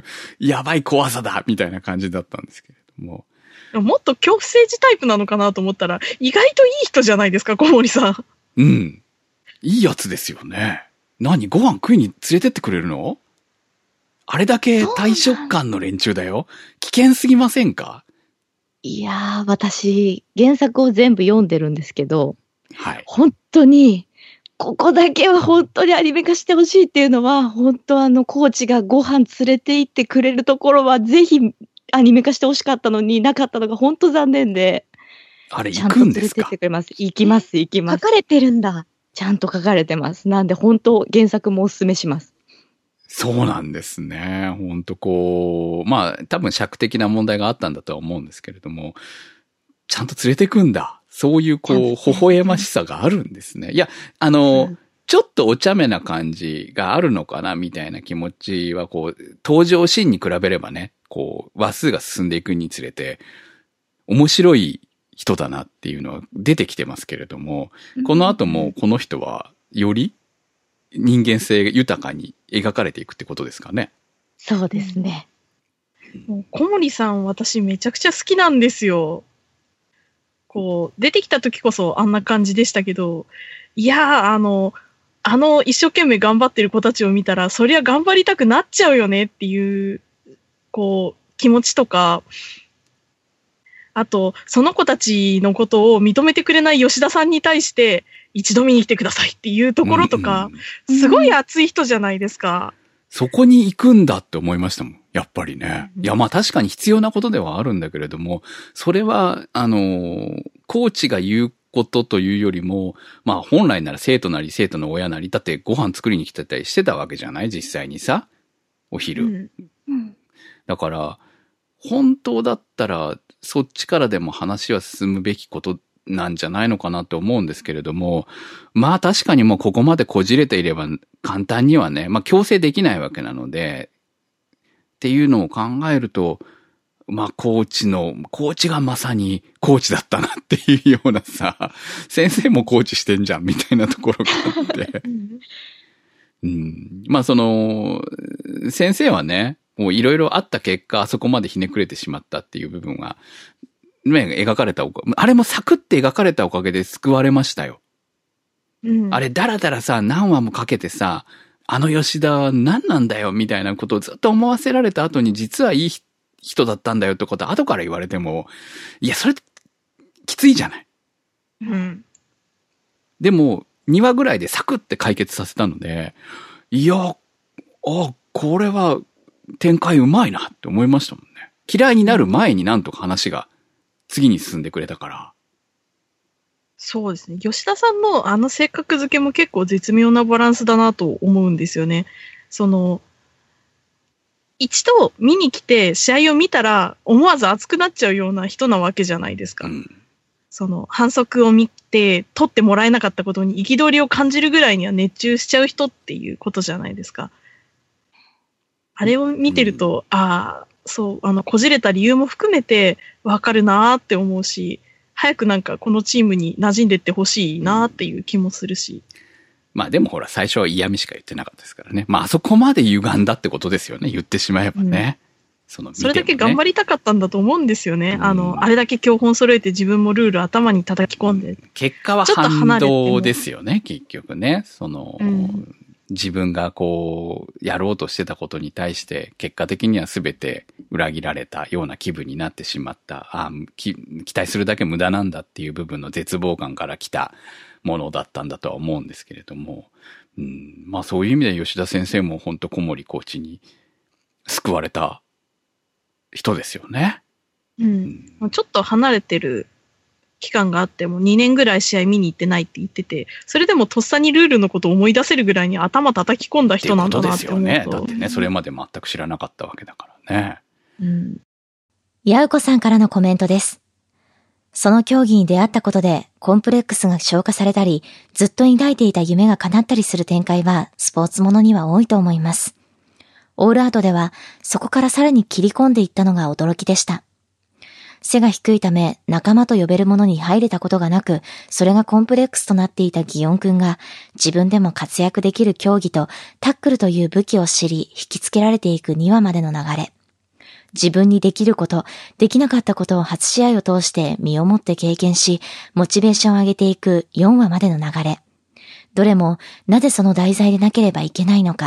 やばい怖さだみたいな感じだったんですけれども。 もっと恐怖政治タイプなのかなと思ったら、意外といい人じゃないですか、小森さん。 うん。いいやつですよね。何、ご飯食いに連れてってくれるの？あれだけ大食感の連中だよ。危険すぎませんか？ いやー、私、原作を全部読んでるんですけど、 はい。 本当に、ここだけは本当にアニメ化してほしいっていうのは、本当あの、コーチがご飯連れて行ってくれるところは、ぜひアニメ化してほしかったのになかったのが本当残念で。 あれ、 ち行ゃんと連れてっくんですか？ てくれます。行きます、行きます。 書かれてるんだ。 ちゃんと書かれてます。なんで本当、原作もおすすめします。 そうなんですね。ほんとこう、まあ多分尺的な問題があったんだとは思うんですけれども、ちゃんと連れてくんだ。そういうこう、微笑ましさがあるんですね。いや、あの、うん、ちょっとお茶目な感じがあるのかなみたいな気持ちはこう、登場シーンに比べればね、こう、話数が進んでいくにつれて、面白い人だなっていうのは出てきてますけれども、この後もこの人はより人間性豊かに描かれていくってことですかね。 そうですね。 もう小森さん、私めちゃくちゃ好きなんですよ。こう、出てきた時こそあんな感じでしたけど、いやー、あの、あの一生懸命頑張ってる子たちを見たら、そりゃ頑張りたくなっちゃうよねっていう、こう、気持ちとか、あと、その子たちのことを認めてくれない吉田さんに対して、一度見に来てくださいっていうところとか、うんうん、すごい熱い人じゃないですか。 そこに行くんだって思いましたもん。やっぱりね。いや、まあ確かに必要なことではあるんだけれども、それは、あの、コーチが言うことというよりも、まあ本来なら生徒なり生徒の親なり、だってご飯作りに来てたりしてたわけじゃない？実際にさ。お昼。うんうん、だから、本当だったら、そっちからでも話は進むべきことなんじゃないのかなと思うんですけれども、まあ確かにもうここまでこじれていれば簡単にはね、まあ強制できないわけなので、っていうのを考えると、まあコーチの、コーチがまさにコーチだったなっていうようなさ、先生もコーチしてんじゃんみたいなところがあって。うん、まあその、先生はね、もういろいろあった結果、あそこまでひねくれてしまったっていう部分が、ね、描かれたおかげ、あれもサクって描かれたおかげで救われましたよ。うん、あれ、だらだらさ、何話もかけてさ、あの吉田は何なんだよ、みたいなことをずっと思わせられた後に、実はいい人だったんだよってことは後から言われても、いや、それ、きついじゃない。うん。でも、にわぐらいでサクって解決させたので、いや、あ、これは、展開うまいなって思いましたもんね。嫌いになる前になんとか話が次に進んでくれたから。 そうですね。吉田さんのあの性格付けも結構絶妙なバランスだなと思うんですよね。その、一度見に来て試合を見たら思わず熱くなっちゃうような人なわけじゃないですか。うん、その反則を見て取ってもらえなかったことに憤りを感じるぐらいには熱中しちゃう人っていうことじゃないですか。あれを見てると、うん、ああ、そう、あの、こじれた理由も含めてわかるなーって思うし、早くなんかこのチームに馴染んでってほしいなーっていう気もするし。 まあでもほら、最初は嫌味しか言ってなかったですからね。まああそこまで歪んだってことですよね。言ってしまえばね。うん、その、ね、 それだけ頑張りたかったんだと思うんですよね。うん、あの、あれだけ教本揃えて自分もルール頭に叩き込んで。 結果は反動ですよね、結局ね。その、うん自分がこう、やろうとしてたことに対して、結果的には全て裏切られたような気分になってしまった。あき期待するだけ無駄なんだっていう部分の絶望感から来たものだったんだとは思うんですけれども。うん、まあそういう意味で吉田先生も本当小森コーチに救われた人ですよね。 うん。うん、ちょっと離れてる期間があってもにねんぐらい試合見に行ってないって言ってて、それでもとっさにルールのことを思い出せるぐらいに頭叩き込んだ人なんだなって思うと。 っていうことですよね。だってね、それまで全く知らなかったわけだからね。 うん。ヤウコさんからのコメントです。その競技に出会ったことでコンプレックスが消化されたり、ずっと抱いていた夢が叶ったりする展開はスポーツものには多いと思います。オールアウトではそこからさらに切り込んでいったのが驚きでした。背が低いため仲間と呼べるものに入れたことがなく、それがコンプレックスとなっていたギオンくんが自分でも活躍できる競技とタックルという武器を知り引きつけられていくにわまでの流れ。自分にできること、できなかったことを初試合を通して身をもって経験し、モチベーションを上げていくよんわまでの流れ。どれもなぜその題材でなければいけないのか、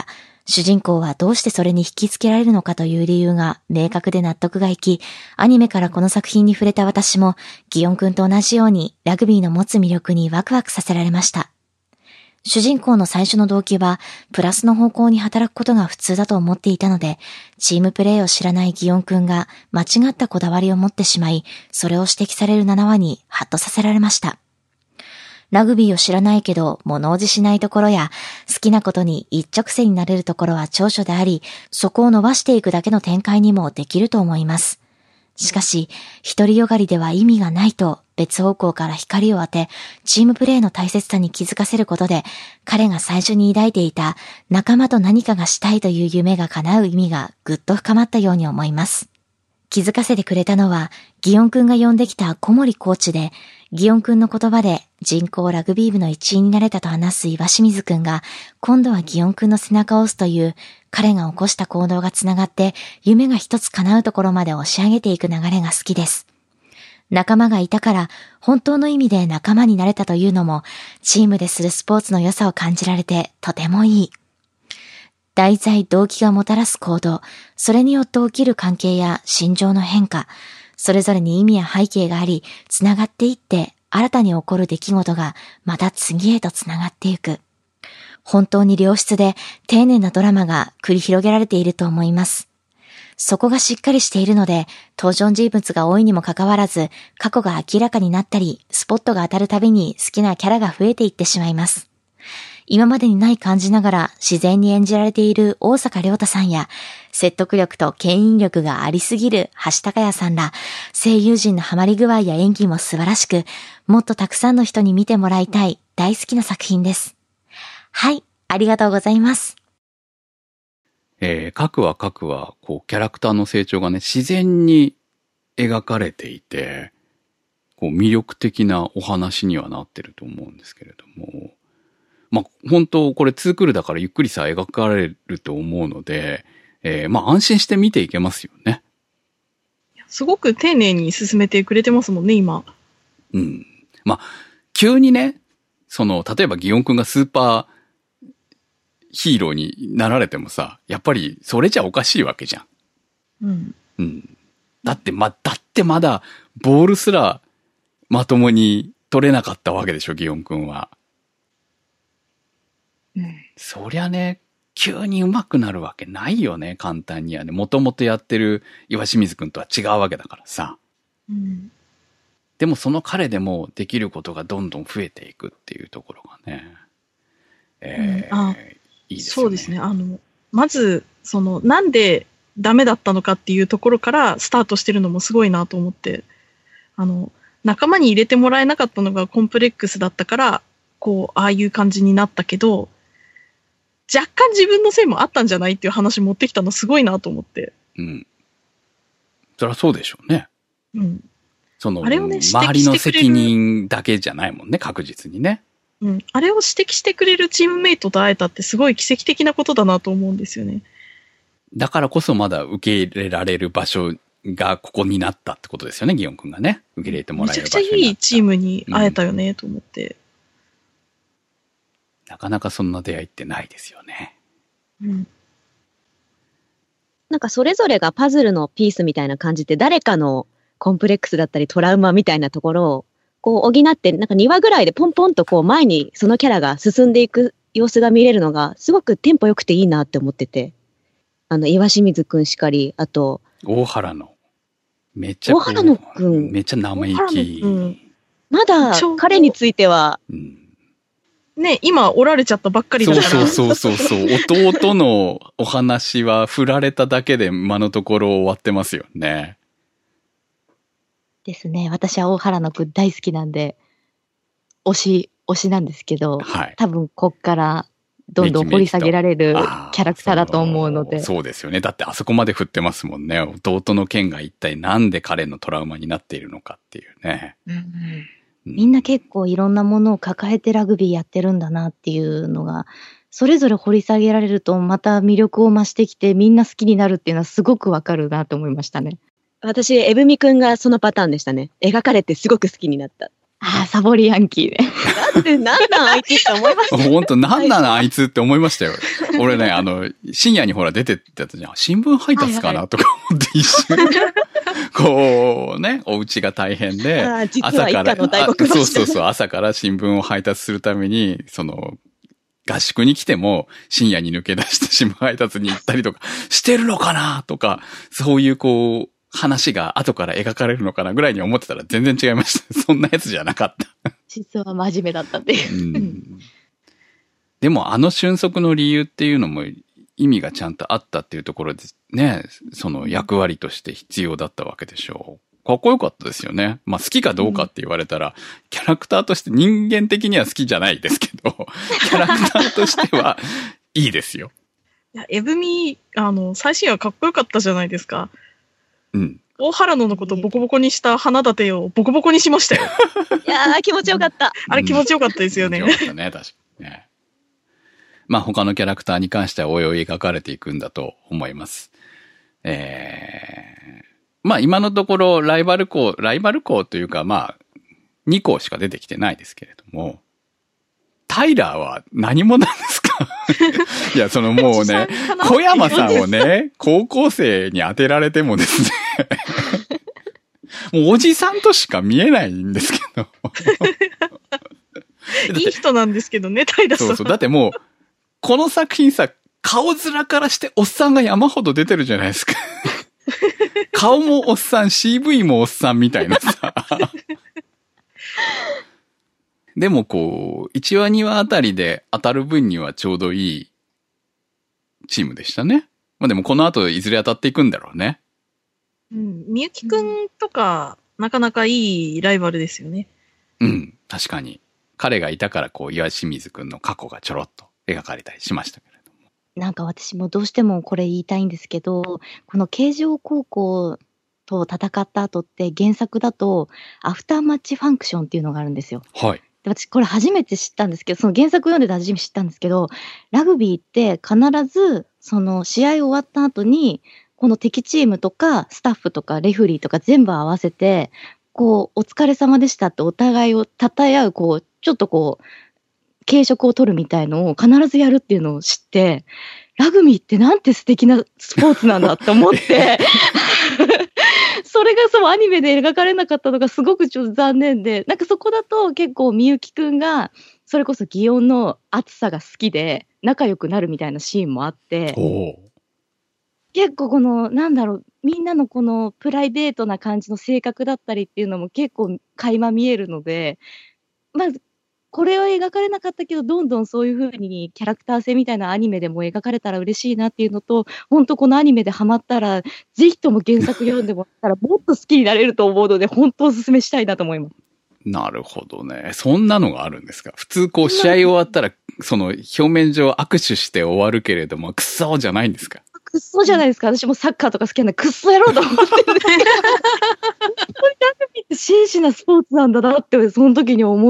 主人公はどうしてそれに引きつけられるのかという理由が明確で納得がいき、アニメからこの作品に触れた私も、ギヨンくんと同じようにラグビーの持つ魅力にワクワクさせられました。主人公の最初の動機は、プラスの方向に働くことが普通だと思っていたので、チームプレーを知らないギヨンくんが間違ったこだわりを持ってしまい、それを指摘されるななわにハッとさせられました。ラグビーを知らないけど物おじしないところや、好きなことに一直線になれるところは長所であり、そこを伸ばしていくだけの展開にもできると思います。しかし、独りよがりでは意味がないと別方向から光を当て、チームプレーの大切さに気づかせることで、彼が最初に抱いていた仲間と何かがしたいという夢が叶う意味がぐっと深まったように思います。気づかせてくれたのは、ギヨンくんが呼んできた小森コーチで、ギヨンくんの言葉で人工ラグビー部の一員になれたと話す岩清水くんが、今度はギヨンくんの背中を押すという、彼が起こした行動がつながって、夢が一つ叶うところまで押し上げていく流れが好きです。仲間がいたから、本当の意味で仲間になれたというのも、チームでするスポーツの良さを感じられて、とてもいい。題材動機がもたらす行動、それによって起きる関係や心情の変化、それぞれに意味や背景があり、つながっていって新たに起こる出来事がまた次へとつながっていく。本当に良質で丁寧なドラマが繰り広げられていると思います。そこがしっかりしているので、登場人物が多いにもかかわらず、過去が明らかになったり、スポットが当たるたびに好きなキャラが増えていってしまいます。今までにない感じながら自然に演じられている大坂亮太さんや、説得力と牽引力がありすぎる橋高也さんら、声優陣のハマり具合や演技も素晴らしく、もっとたくさんの人に見てもらいたい大好きな作品です。はい、ありがとうございます。 えー、各話各話、こう、キャラクターの成長がね、自然に描かれていて、こう、魅力的なお話にはなってると思うんですけれども、まあ、本当これツークールだからゆっくりさ描かれると思うので、えー、まあ安心して見ていけますよね。 すごく丁寧に進めてくれてますもんね、今。 うん。まあ、急にね、その、例えばギヨンくんがスーパーヒーローになられてもさ、やっぱりそれじゃおかしいわけじゃん。 うん。 うん。だってま、だってまだボールすらまともに取れなかったわけでしょ、ギヨンくんは。 うん、 そりゃね、急に上手くなるわけないよね、簡単にはね。もともとやってる岩清水くんとは違うわけだからさ。 うん、 でもその彼でもできることがどんどん増えていくっていうところがね。えー、 うん、あ、 いいですね。 そうですね。あの、まず、その、なんでダメだったのかっていうところからスタートしてるのもすごいなと思って、あの、仲間に入れてもらえなかったのがコンプレックスだったから、こう、ああいう感じになったけど、若干自分のせいもあったんじゃないっていう話持ってきたのすごいなと思って。 うん。そりゃそうでしょうね。 うん。 その、 あれをね、 周りの責任だけじゃないもんね、確実にね。 うん。あれを指摘してくれるチームメイトと会えたってすごい奇跡的なことだなと思うんですよね。 だからこそまだ受け入れられる場所がここになったってことですよね、ギヨンくんがね。受け入れてもらえる場所になった。 めちゃくちゃいいチームに会えたよね、うん、と思って。 なかなかそんな出会いってないですよね。 うん。なんかそれぞれがパズルのピースみたいな感じで、誰かのコンプレックスだったりトラウマみたいなところをこう補って、なんかにわぐらいでポンポンとこう前にそのキャラが進んでいく様子が見れるのがすごくテンポ良くていいなって思ってて。あの、岩清水くんしかり、あと、 大原の。めっちゃ大原野くん。 めっちゃ生意気。 まだ彼については、 うんね、今、おられちゃったばっかりだから。 そうそうそうそう。弟のお話は振られただけで今のところ終わってますよね。 ですね。私は大原野くん大好きなんで、推し、推しなんですけど、はい、多分こっからどんどん掘り下げられるキャラクターだと思うので。 そうですよね。だってあそこまで振ってますもんね。弟の件が一体なんで彼のトラウマになっているのかっていうね。 うんうんみんな結構いろんなものを抱えてラグビーやってるんだなっていうのが、それぞれ掘り下げられるとまた魅力を増してきてみんな好きになるっていうのはすごくわかるなと思いましたね。 私、エブミくんがそのパターンでしたね。描かれてすごく好きになった。 ああ、サボりヤンキーね。だってなんなんあいつって思いましたよ。 ほんと、なんなのあいつって思いましたよ。俺ね、あの、深夜にほら出てってたじゃん。新聞配達かな、はいはい、とか思って一瞬。こうね、お家が大変で、朝から、そうそうそう、朝から新聞を配達するために、その、合宿に来ても深夜に抜け出して新聞配達に行ったりとかしてるのかなとか、そういうこう、話が後から描かれるのかなぐらいに思ってたら全然違いました。そんなやつじゃなかった。 実は真面目だったっていう。うん、 でもあの俊足の理由っていうのも意味がちゃんとあったっていうところでね、その役割として必要だったわけでしょう。かっこよかったですよね。まあ好きかどうかって言われたら、うん、キャラクターとして人間的には好きじゃないですけど、キャラクターとしてはいいですよ。 いや、エブミ、あの、最新話かっこよかったじゃないですか。 うん。 大原野のことボコボコにした花立てをボコボコにしましたよ。 いやー気持ちよかった。 あれ気持ちよかったですよね。 気持ちよかったね、確かにね。まあ他のキャラクターに関してはおいおい描かれていくんだと思います。えー、まあ今のところライバル校、ライバル校というかまあに校しか出てきてないですけれども、タイラーは何者なんですか？いや、そのもうね、小山さんをね、高校生に当てられてもですね、もうおじさんとしか見えないんですけど。 いい人なんですけどね、平さん。 そうそう。だってもう、この作品さ、顔面からしておっさんが山ほど出てるじゃないですか。顔もおっさん、シーブイ もおっさんみたいなさ。でもこう、いちわにわあたりで当たる分にはちょうどいいチームでしたね。まあでもこの後いずれ当たっていくんだろうね。 うん。みゆきくんとか、うん、なかなかいいライバルですよね。 うん。確かに。彼がいたからこう、岩清水くんの過去がちょろっと描かれたりしましたけれども。 なんか私もどうしてもこれ言いたいんですけど、この慶応高校と戦った後って原作だと、アフターマッチファンクションっていうのがあるんですよ。 はい。 私これ初めて知ったんですけど、その原作読んでて初めて知ったんですけど、ラグビーって必ずその試合終わった後に、この敵チームとかスタッフとかレフリーとか全部合わせて、こう、お疲れ様でしたってお互いを称え合う、こう、ちょっとこう、軽食を取るみたいのを必ずやるっていうのを知って、ラグビーってなんて素敵なスポーツなんだって思って、それがそうアニメで描かれなかったのがすごくちょっと残念で、なんかそこだと結構みゆきくんがそれこそ祇園の暑さが好きで仲良くなるみたいなシーンもあって、結構このなんだろう、みんなのこのプライベートな感じの性格だったりっていうのも結構垣間見えるので、まあこれは描かれなかったけど、どんどんそういう風にキャラクター性みたいなアニメでも描かれたら嬉しいなっていうのと、本当このアニメでハマったら、ぜひとも原作読んでもらったらもっと好きになれると思うので、本当お勧めしたいなと思います。 なるほどね。そんなのがあるんですか。普通こう試合終わったら、その表面上握手して終わるけれども、くっそじゃないんですか。 くっそじゃないですか。私もサッカーとか好きなんで、くっそやろうと思ってるんで。本当にラグビーって真摯なスポーツなんだなって、その時に思って、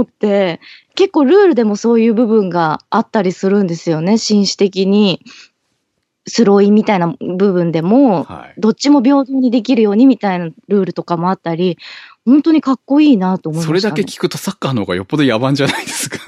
結構ルールでもそういう部分があったりするんですよね。紳士的に。スローインみたいな部分でも、はい、どっちも平等にできるようにみたいなルールとかもあったり、本当にかっこいいなと思いました、ね。 それだけ聞くとサッカーの方がよっぽど野蛮じゃないですか。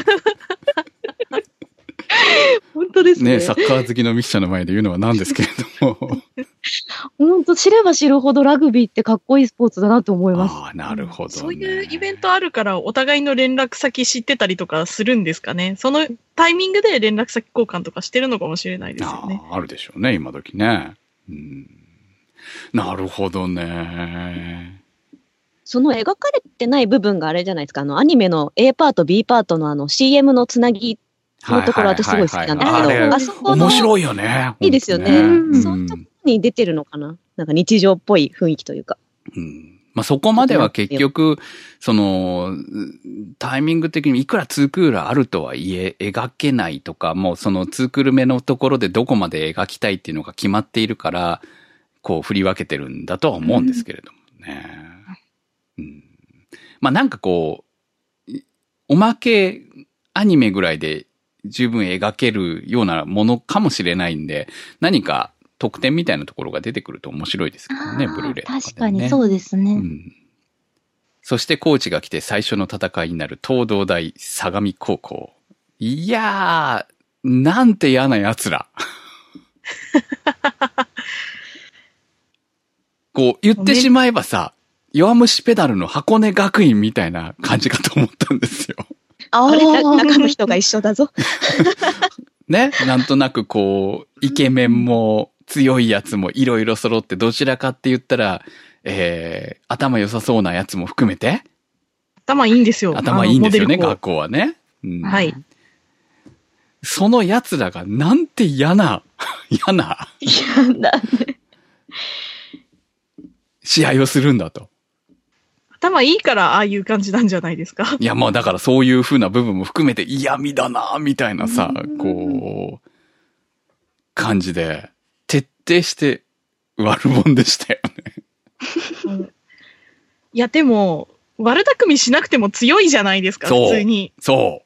本当ですね。 ね、サッカー好きのミキちゃんの前で言うのはなんですけれども。 本当知れば知るほどラグビーってかっこいいスポーツだなと思います。 ああ、なるほど、ね。 そういうイベントあるからお互いの連絡先知ってたりとかするんですかね。そのタイミングで連絡先交換とかしてるのかもしれないですよね。 ああ、あるでしょうね、今時ね。うん、なるほどね。 その描かれてない部分があれじゃないですか。あのアニメの A パート B パートのあの シーエム のつなぎのところ私すごい好きなんですけど、あそこの面白いよね。 いいですよね。うん、そういうところに出てるのかな。なんか日常っぽい雰囲気というか。 うん、まあそこまでは結局そのタイミング的にいくらツークールあるとはいえ描けないとか、もうそのツークール目のところでどこまで描きたいっていうのが決まっているからこう振り分けてるんだとは思うんですけれどもね。うんうん、まあなんかこうおまけアニメぐらいで十分描けるようなものかもしれないんで、何か特典みたいなところが出てくると面白いですけどね、ブルーレイとかでね。 確かにそうですね。うん、 そしてコーチが来て最初の戦いになる東農大相模高校。いやー、なんて嫌な奴ら。こう言ってしまえばさ、弱虫ペダルの箱根学院みたいな感じかと思ったんですよ。 あれ、中の人が一緒だぞ。 ね、なんとなくこう、イケメンも強いやつもいろいろ揃って、どちらかって言ったら、えー、頭良さそうなやつも含めて。 頭いいんですよ。 頭いいんですよね、学校はね。うん、 はい。 その奴らがなんて嫌な、嫌な。 嫌だね。 試合をするんだと。 頭いいからああいう感じなんじゃないですか。 いや、まあだからそういう風な部分も含めて嫌味だな、みたいなさ、こう、感じで、徹底して悪者でしたよね。 うん、いや、でも、悪巧みしなくても強いじゃないですか、普通に。 そう。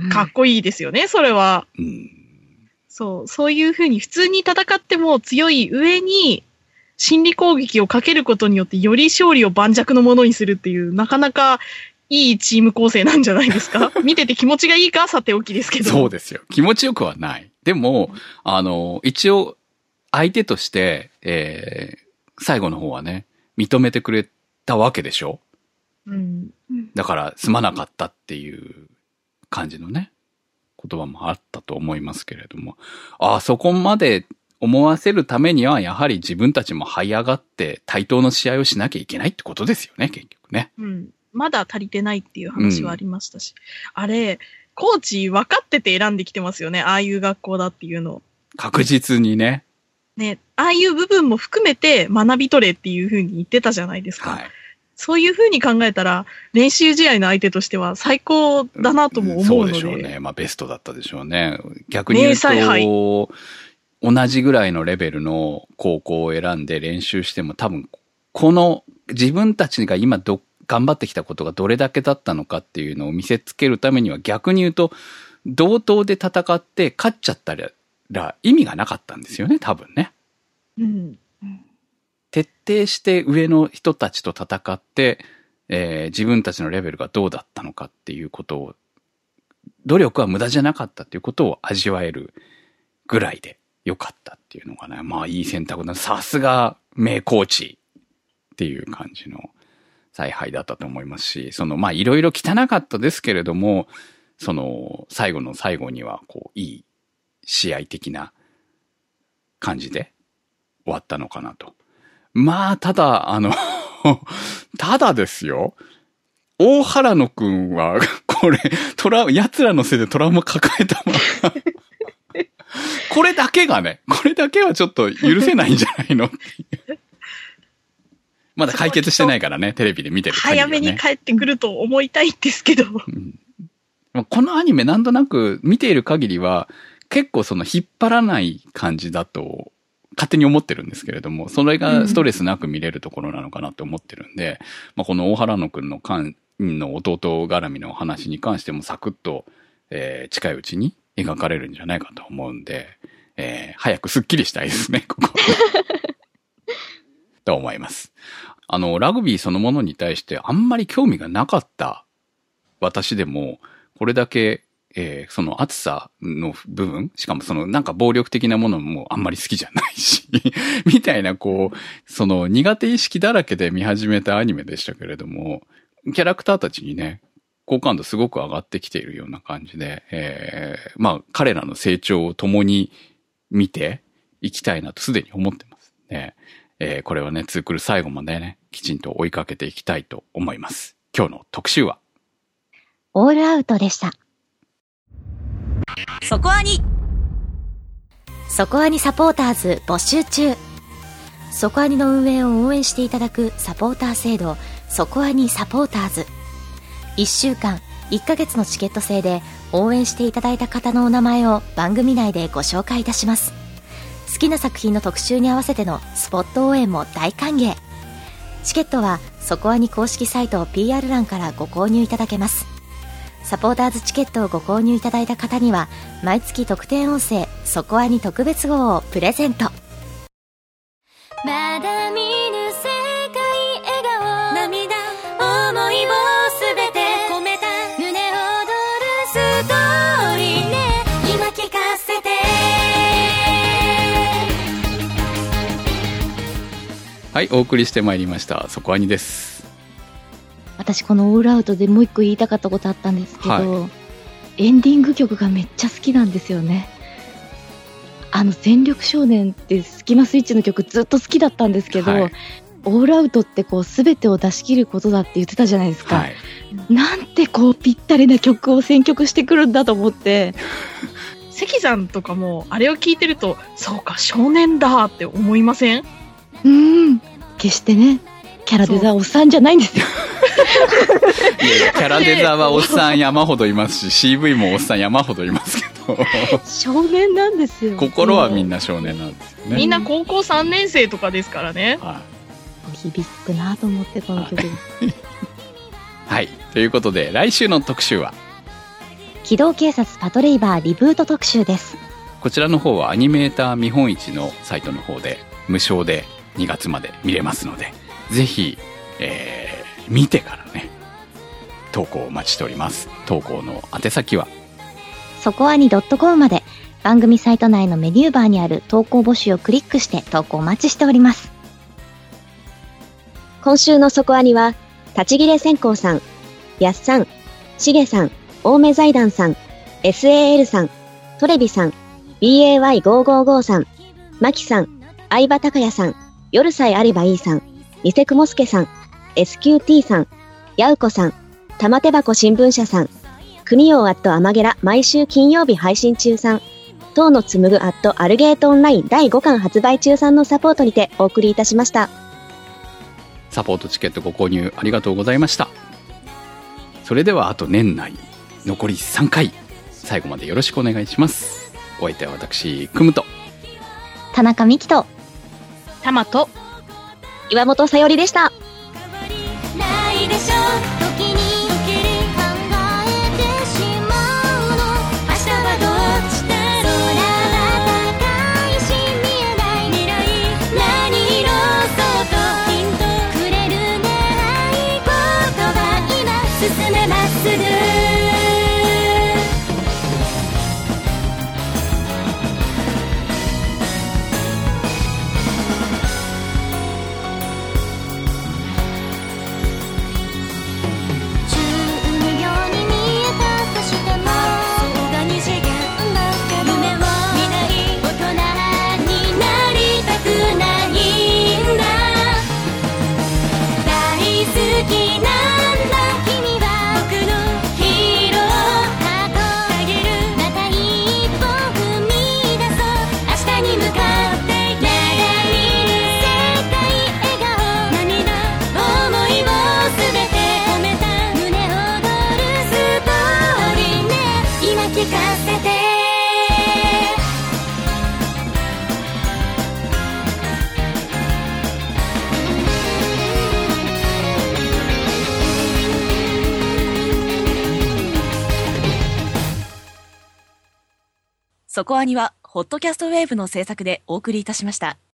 かっこいいですよね、それは。 うん、 そう、そういう風に普通に戦っても強い上に、心理攻撃をかけることによってより勝利を盤石のものにするっていう、なかなかいいチーム構成なんじゃないですか。見てて気持ちがいいかさておきですけど。 そうですよ。気持ちよくはない。でも、あの、一応、相手として、えー、最後の方はね、認めてくれたわけでしょ。 うん。 だから、すまなかったっていう感じのね、言葉もあったと思いますけれども。ああ、そこまで、思わせるためには、やはり自分たちも這い上がって対等の試合をしなきゃいけないってことですよね、結局ね。 うん。まだ足りてないっていう話はありましたし。うん、あれ、コーチ分かってて選んできてますよね、ああいう学校だっていうのを。 確実にね。 ね、ああいう部分も含めて学び取れっていうふうに言ってたじゃないですか。はい、そういうふうに考えたら、練習試合の相手としては最高だなとも思うので。うん、そうでしょうね。まあベストだったでしょうね。逆に言うと、ね、はい、同じぐらいのレベルの高校を選んで練習しても多分、この自分たちが今ど、頑張ってきたことがどれだけだったのかっていうのを見せつけるためには逆に言うと、同等で戦って勝っちゃったら意味がなかったんですよね、多分ね。 うん。 徹底して上の人たちと戦って、えー、自分たちのレベルがどうだったのかっていうことを、努力は無駄じゃなかったっていうことを味わえるぐらいで。良かったっていうのがね、まあいい選択だ。さすが名コーチっていう感じの采配だったと思いますし、そのまあいろいろ汚かったですけれども、その最後の最後にはこういい試合的な感じで終わったのかなと。まあただあのただですよ。大原野くんはこれトラ奴らのせいでトラウマ抱えたままこれだけがね、これだけはちょっと許せないんじゃないのっていう。まだ解決してないからね、テレビで見てる限りはね。 早めに帰ってくると思いたいんですけど。 うん、このアニメなんとなく見ている限りは、結構その引っ張らない感じだと、勝手に思ってるんですけれども、それがストレスなく見れるところなのかなと思ってるんで、うん、まあ、この大原野くんの間の弟絡みの話に関してもサクッと、えー、近いうちに描かれるんじゃないかと思うんで、えー、早くスッキリしたいですね、ここ。と思います。あの、ラグビーそのものに対してあんまり興味がなかった私でも、これだけ、えー、その熱さの部分、しかもそのなんか暴力的なものもあんまり好きじゃないし、みたいなこう、その苦手意識だらけで見始めたアニメでしたけれども、キャラクターたちにね、好感度すごく上がってきているような感じで、えー、まあ彼らの成長を共に見ていきたいなとすでに思ってますね。えー、これはね、ツークル最後までね、きちんと追いかけていきたいと思います。今日の特集はオールアウトでした。 そこアニそこアニサポーターズ募集中。そこアニの運営を応援していただくサポーター制度、そこアニサポーターズ。いっしゅうかん、いっかげつのチケット制で応援していただいた方のお名前を番組内でご紹介いたします。好きな作品の特集に合わせてのスポット応援も大歓迎。チケットはそこアニ公式サイト ピーアール 欄からご購入いただけます。サポーターズチケットをご購入いただいた方には毎月特典音声そこアニ特別号をプレゼント。まだ見ぬ世界笑顔涙思いはい、お送りしてまいりましたそこアニです。 私このオールアウトでもう一個言いたかったことあったんですけど、 はエンディング曲がめっちゃ好きなんですよね。あの全力少年ってスキマスイッチの曲ずっと好きだったんですけど、はい、オールアウトってこう全てを出し切ることだって言ってたじゃないですか、はい、なんてこうぴったりな曲を選曲してくるんだと思って関さんとかもあれを聞いてるとそうか少年だって思いません？ うん、決してねキャラデザーおっさんじゃないんですよいやいやキャラデザーはおっさん山ほどいますし シーブイ もおっさん山ほどいますけど少年なんですよ。 心はみんな少年なんですよね。 みんな高校さんねん生とかですからね、 はい、 響くなと思ってこの曲はい、はい、ということで来週の特集は機動警察パトレイバーリブート特集です。 こちらの方はアニメーター見本市のサイトの方で無償でにがつまで見れますのでぜひ、えー、見てからね投稿をお待ちしております。投稿の宛先はそこアニ .com まで番組サイト内のメニューバーにある投稿募集をクリックして投稿お待ちしております。 今週のそこアニは立ち切れ線香さん、やっさん、しげさん、青梅財団さん、エスエーエル さん、トレビさん、ビーエーワイごーごーごー さん、マキさん、相葉隆也さん、夜さえあればいいさん、ニセクモスケさん、エスキューティー さん、ヤウコさん、玉手箱新聞社さん、国王アットアマゲラ毎週金曜日配信中さん、当の紡ぐアットアルゲートオンラインだいごかん発売中さんのサポートにてお送りいたしました。 サポートチケットご購入ありがとうございました。それではあと年内残りさんかい最後までよろしくお願いします。お相手は私クムと田中美希とタマと岩本さよりでした。 ないでしょ時に時に考えてしまうの明日はどっちだろう空は高いし見えない未来何色そうとヒントくれるね合言葉今進めまっすぐそこアニはホットキャストウェーブの制作でお送りいたしました。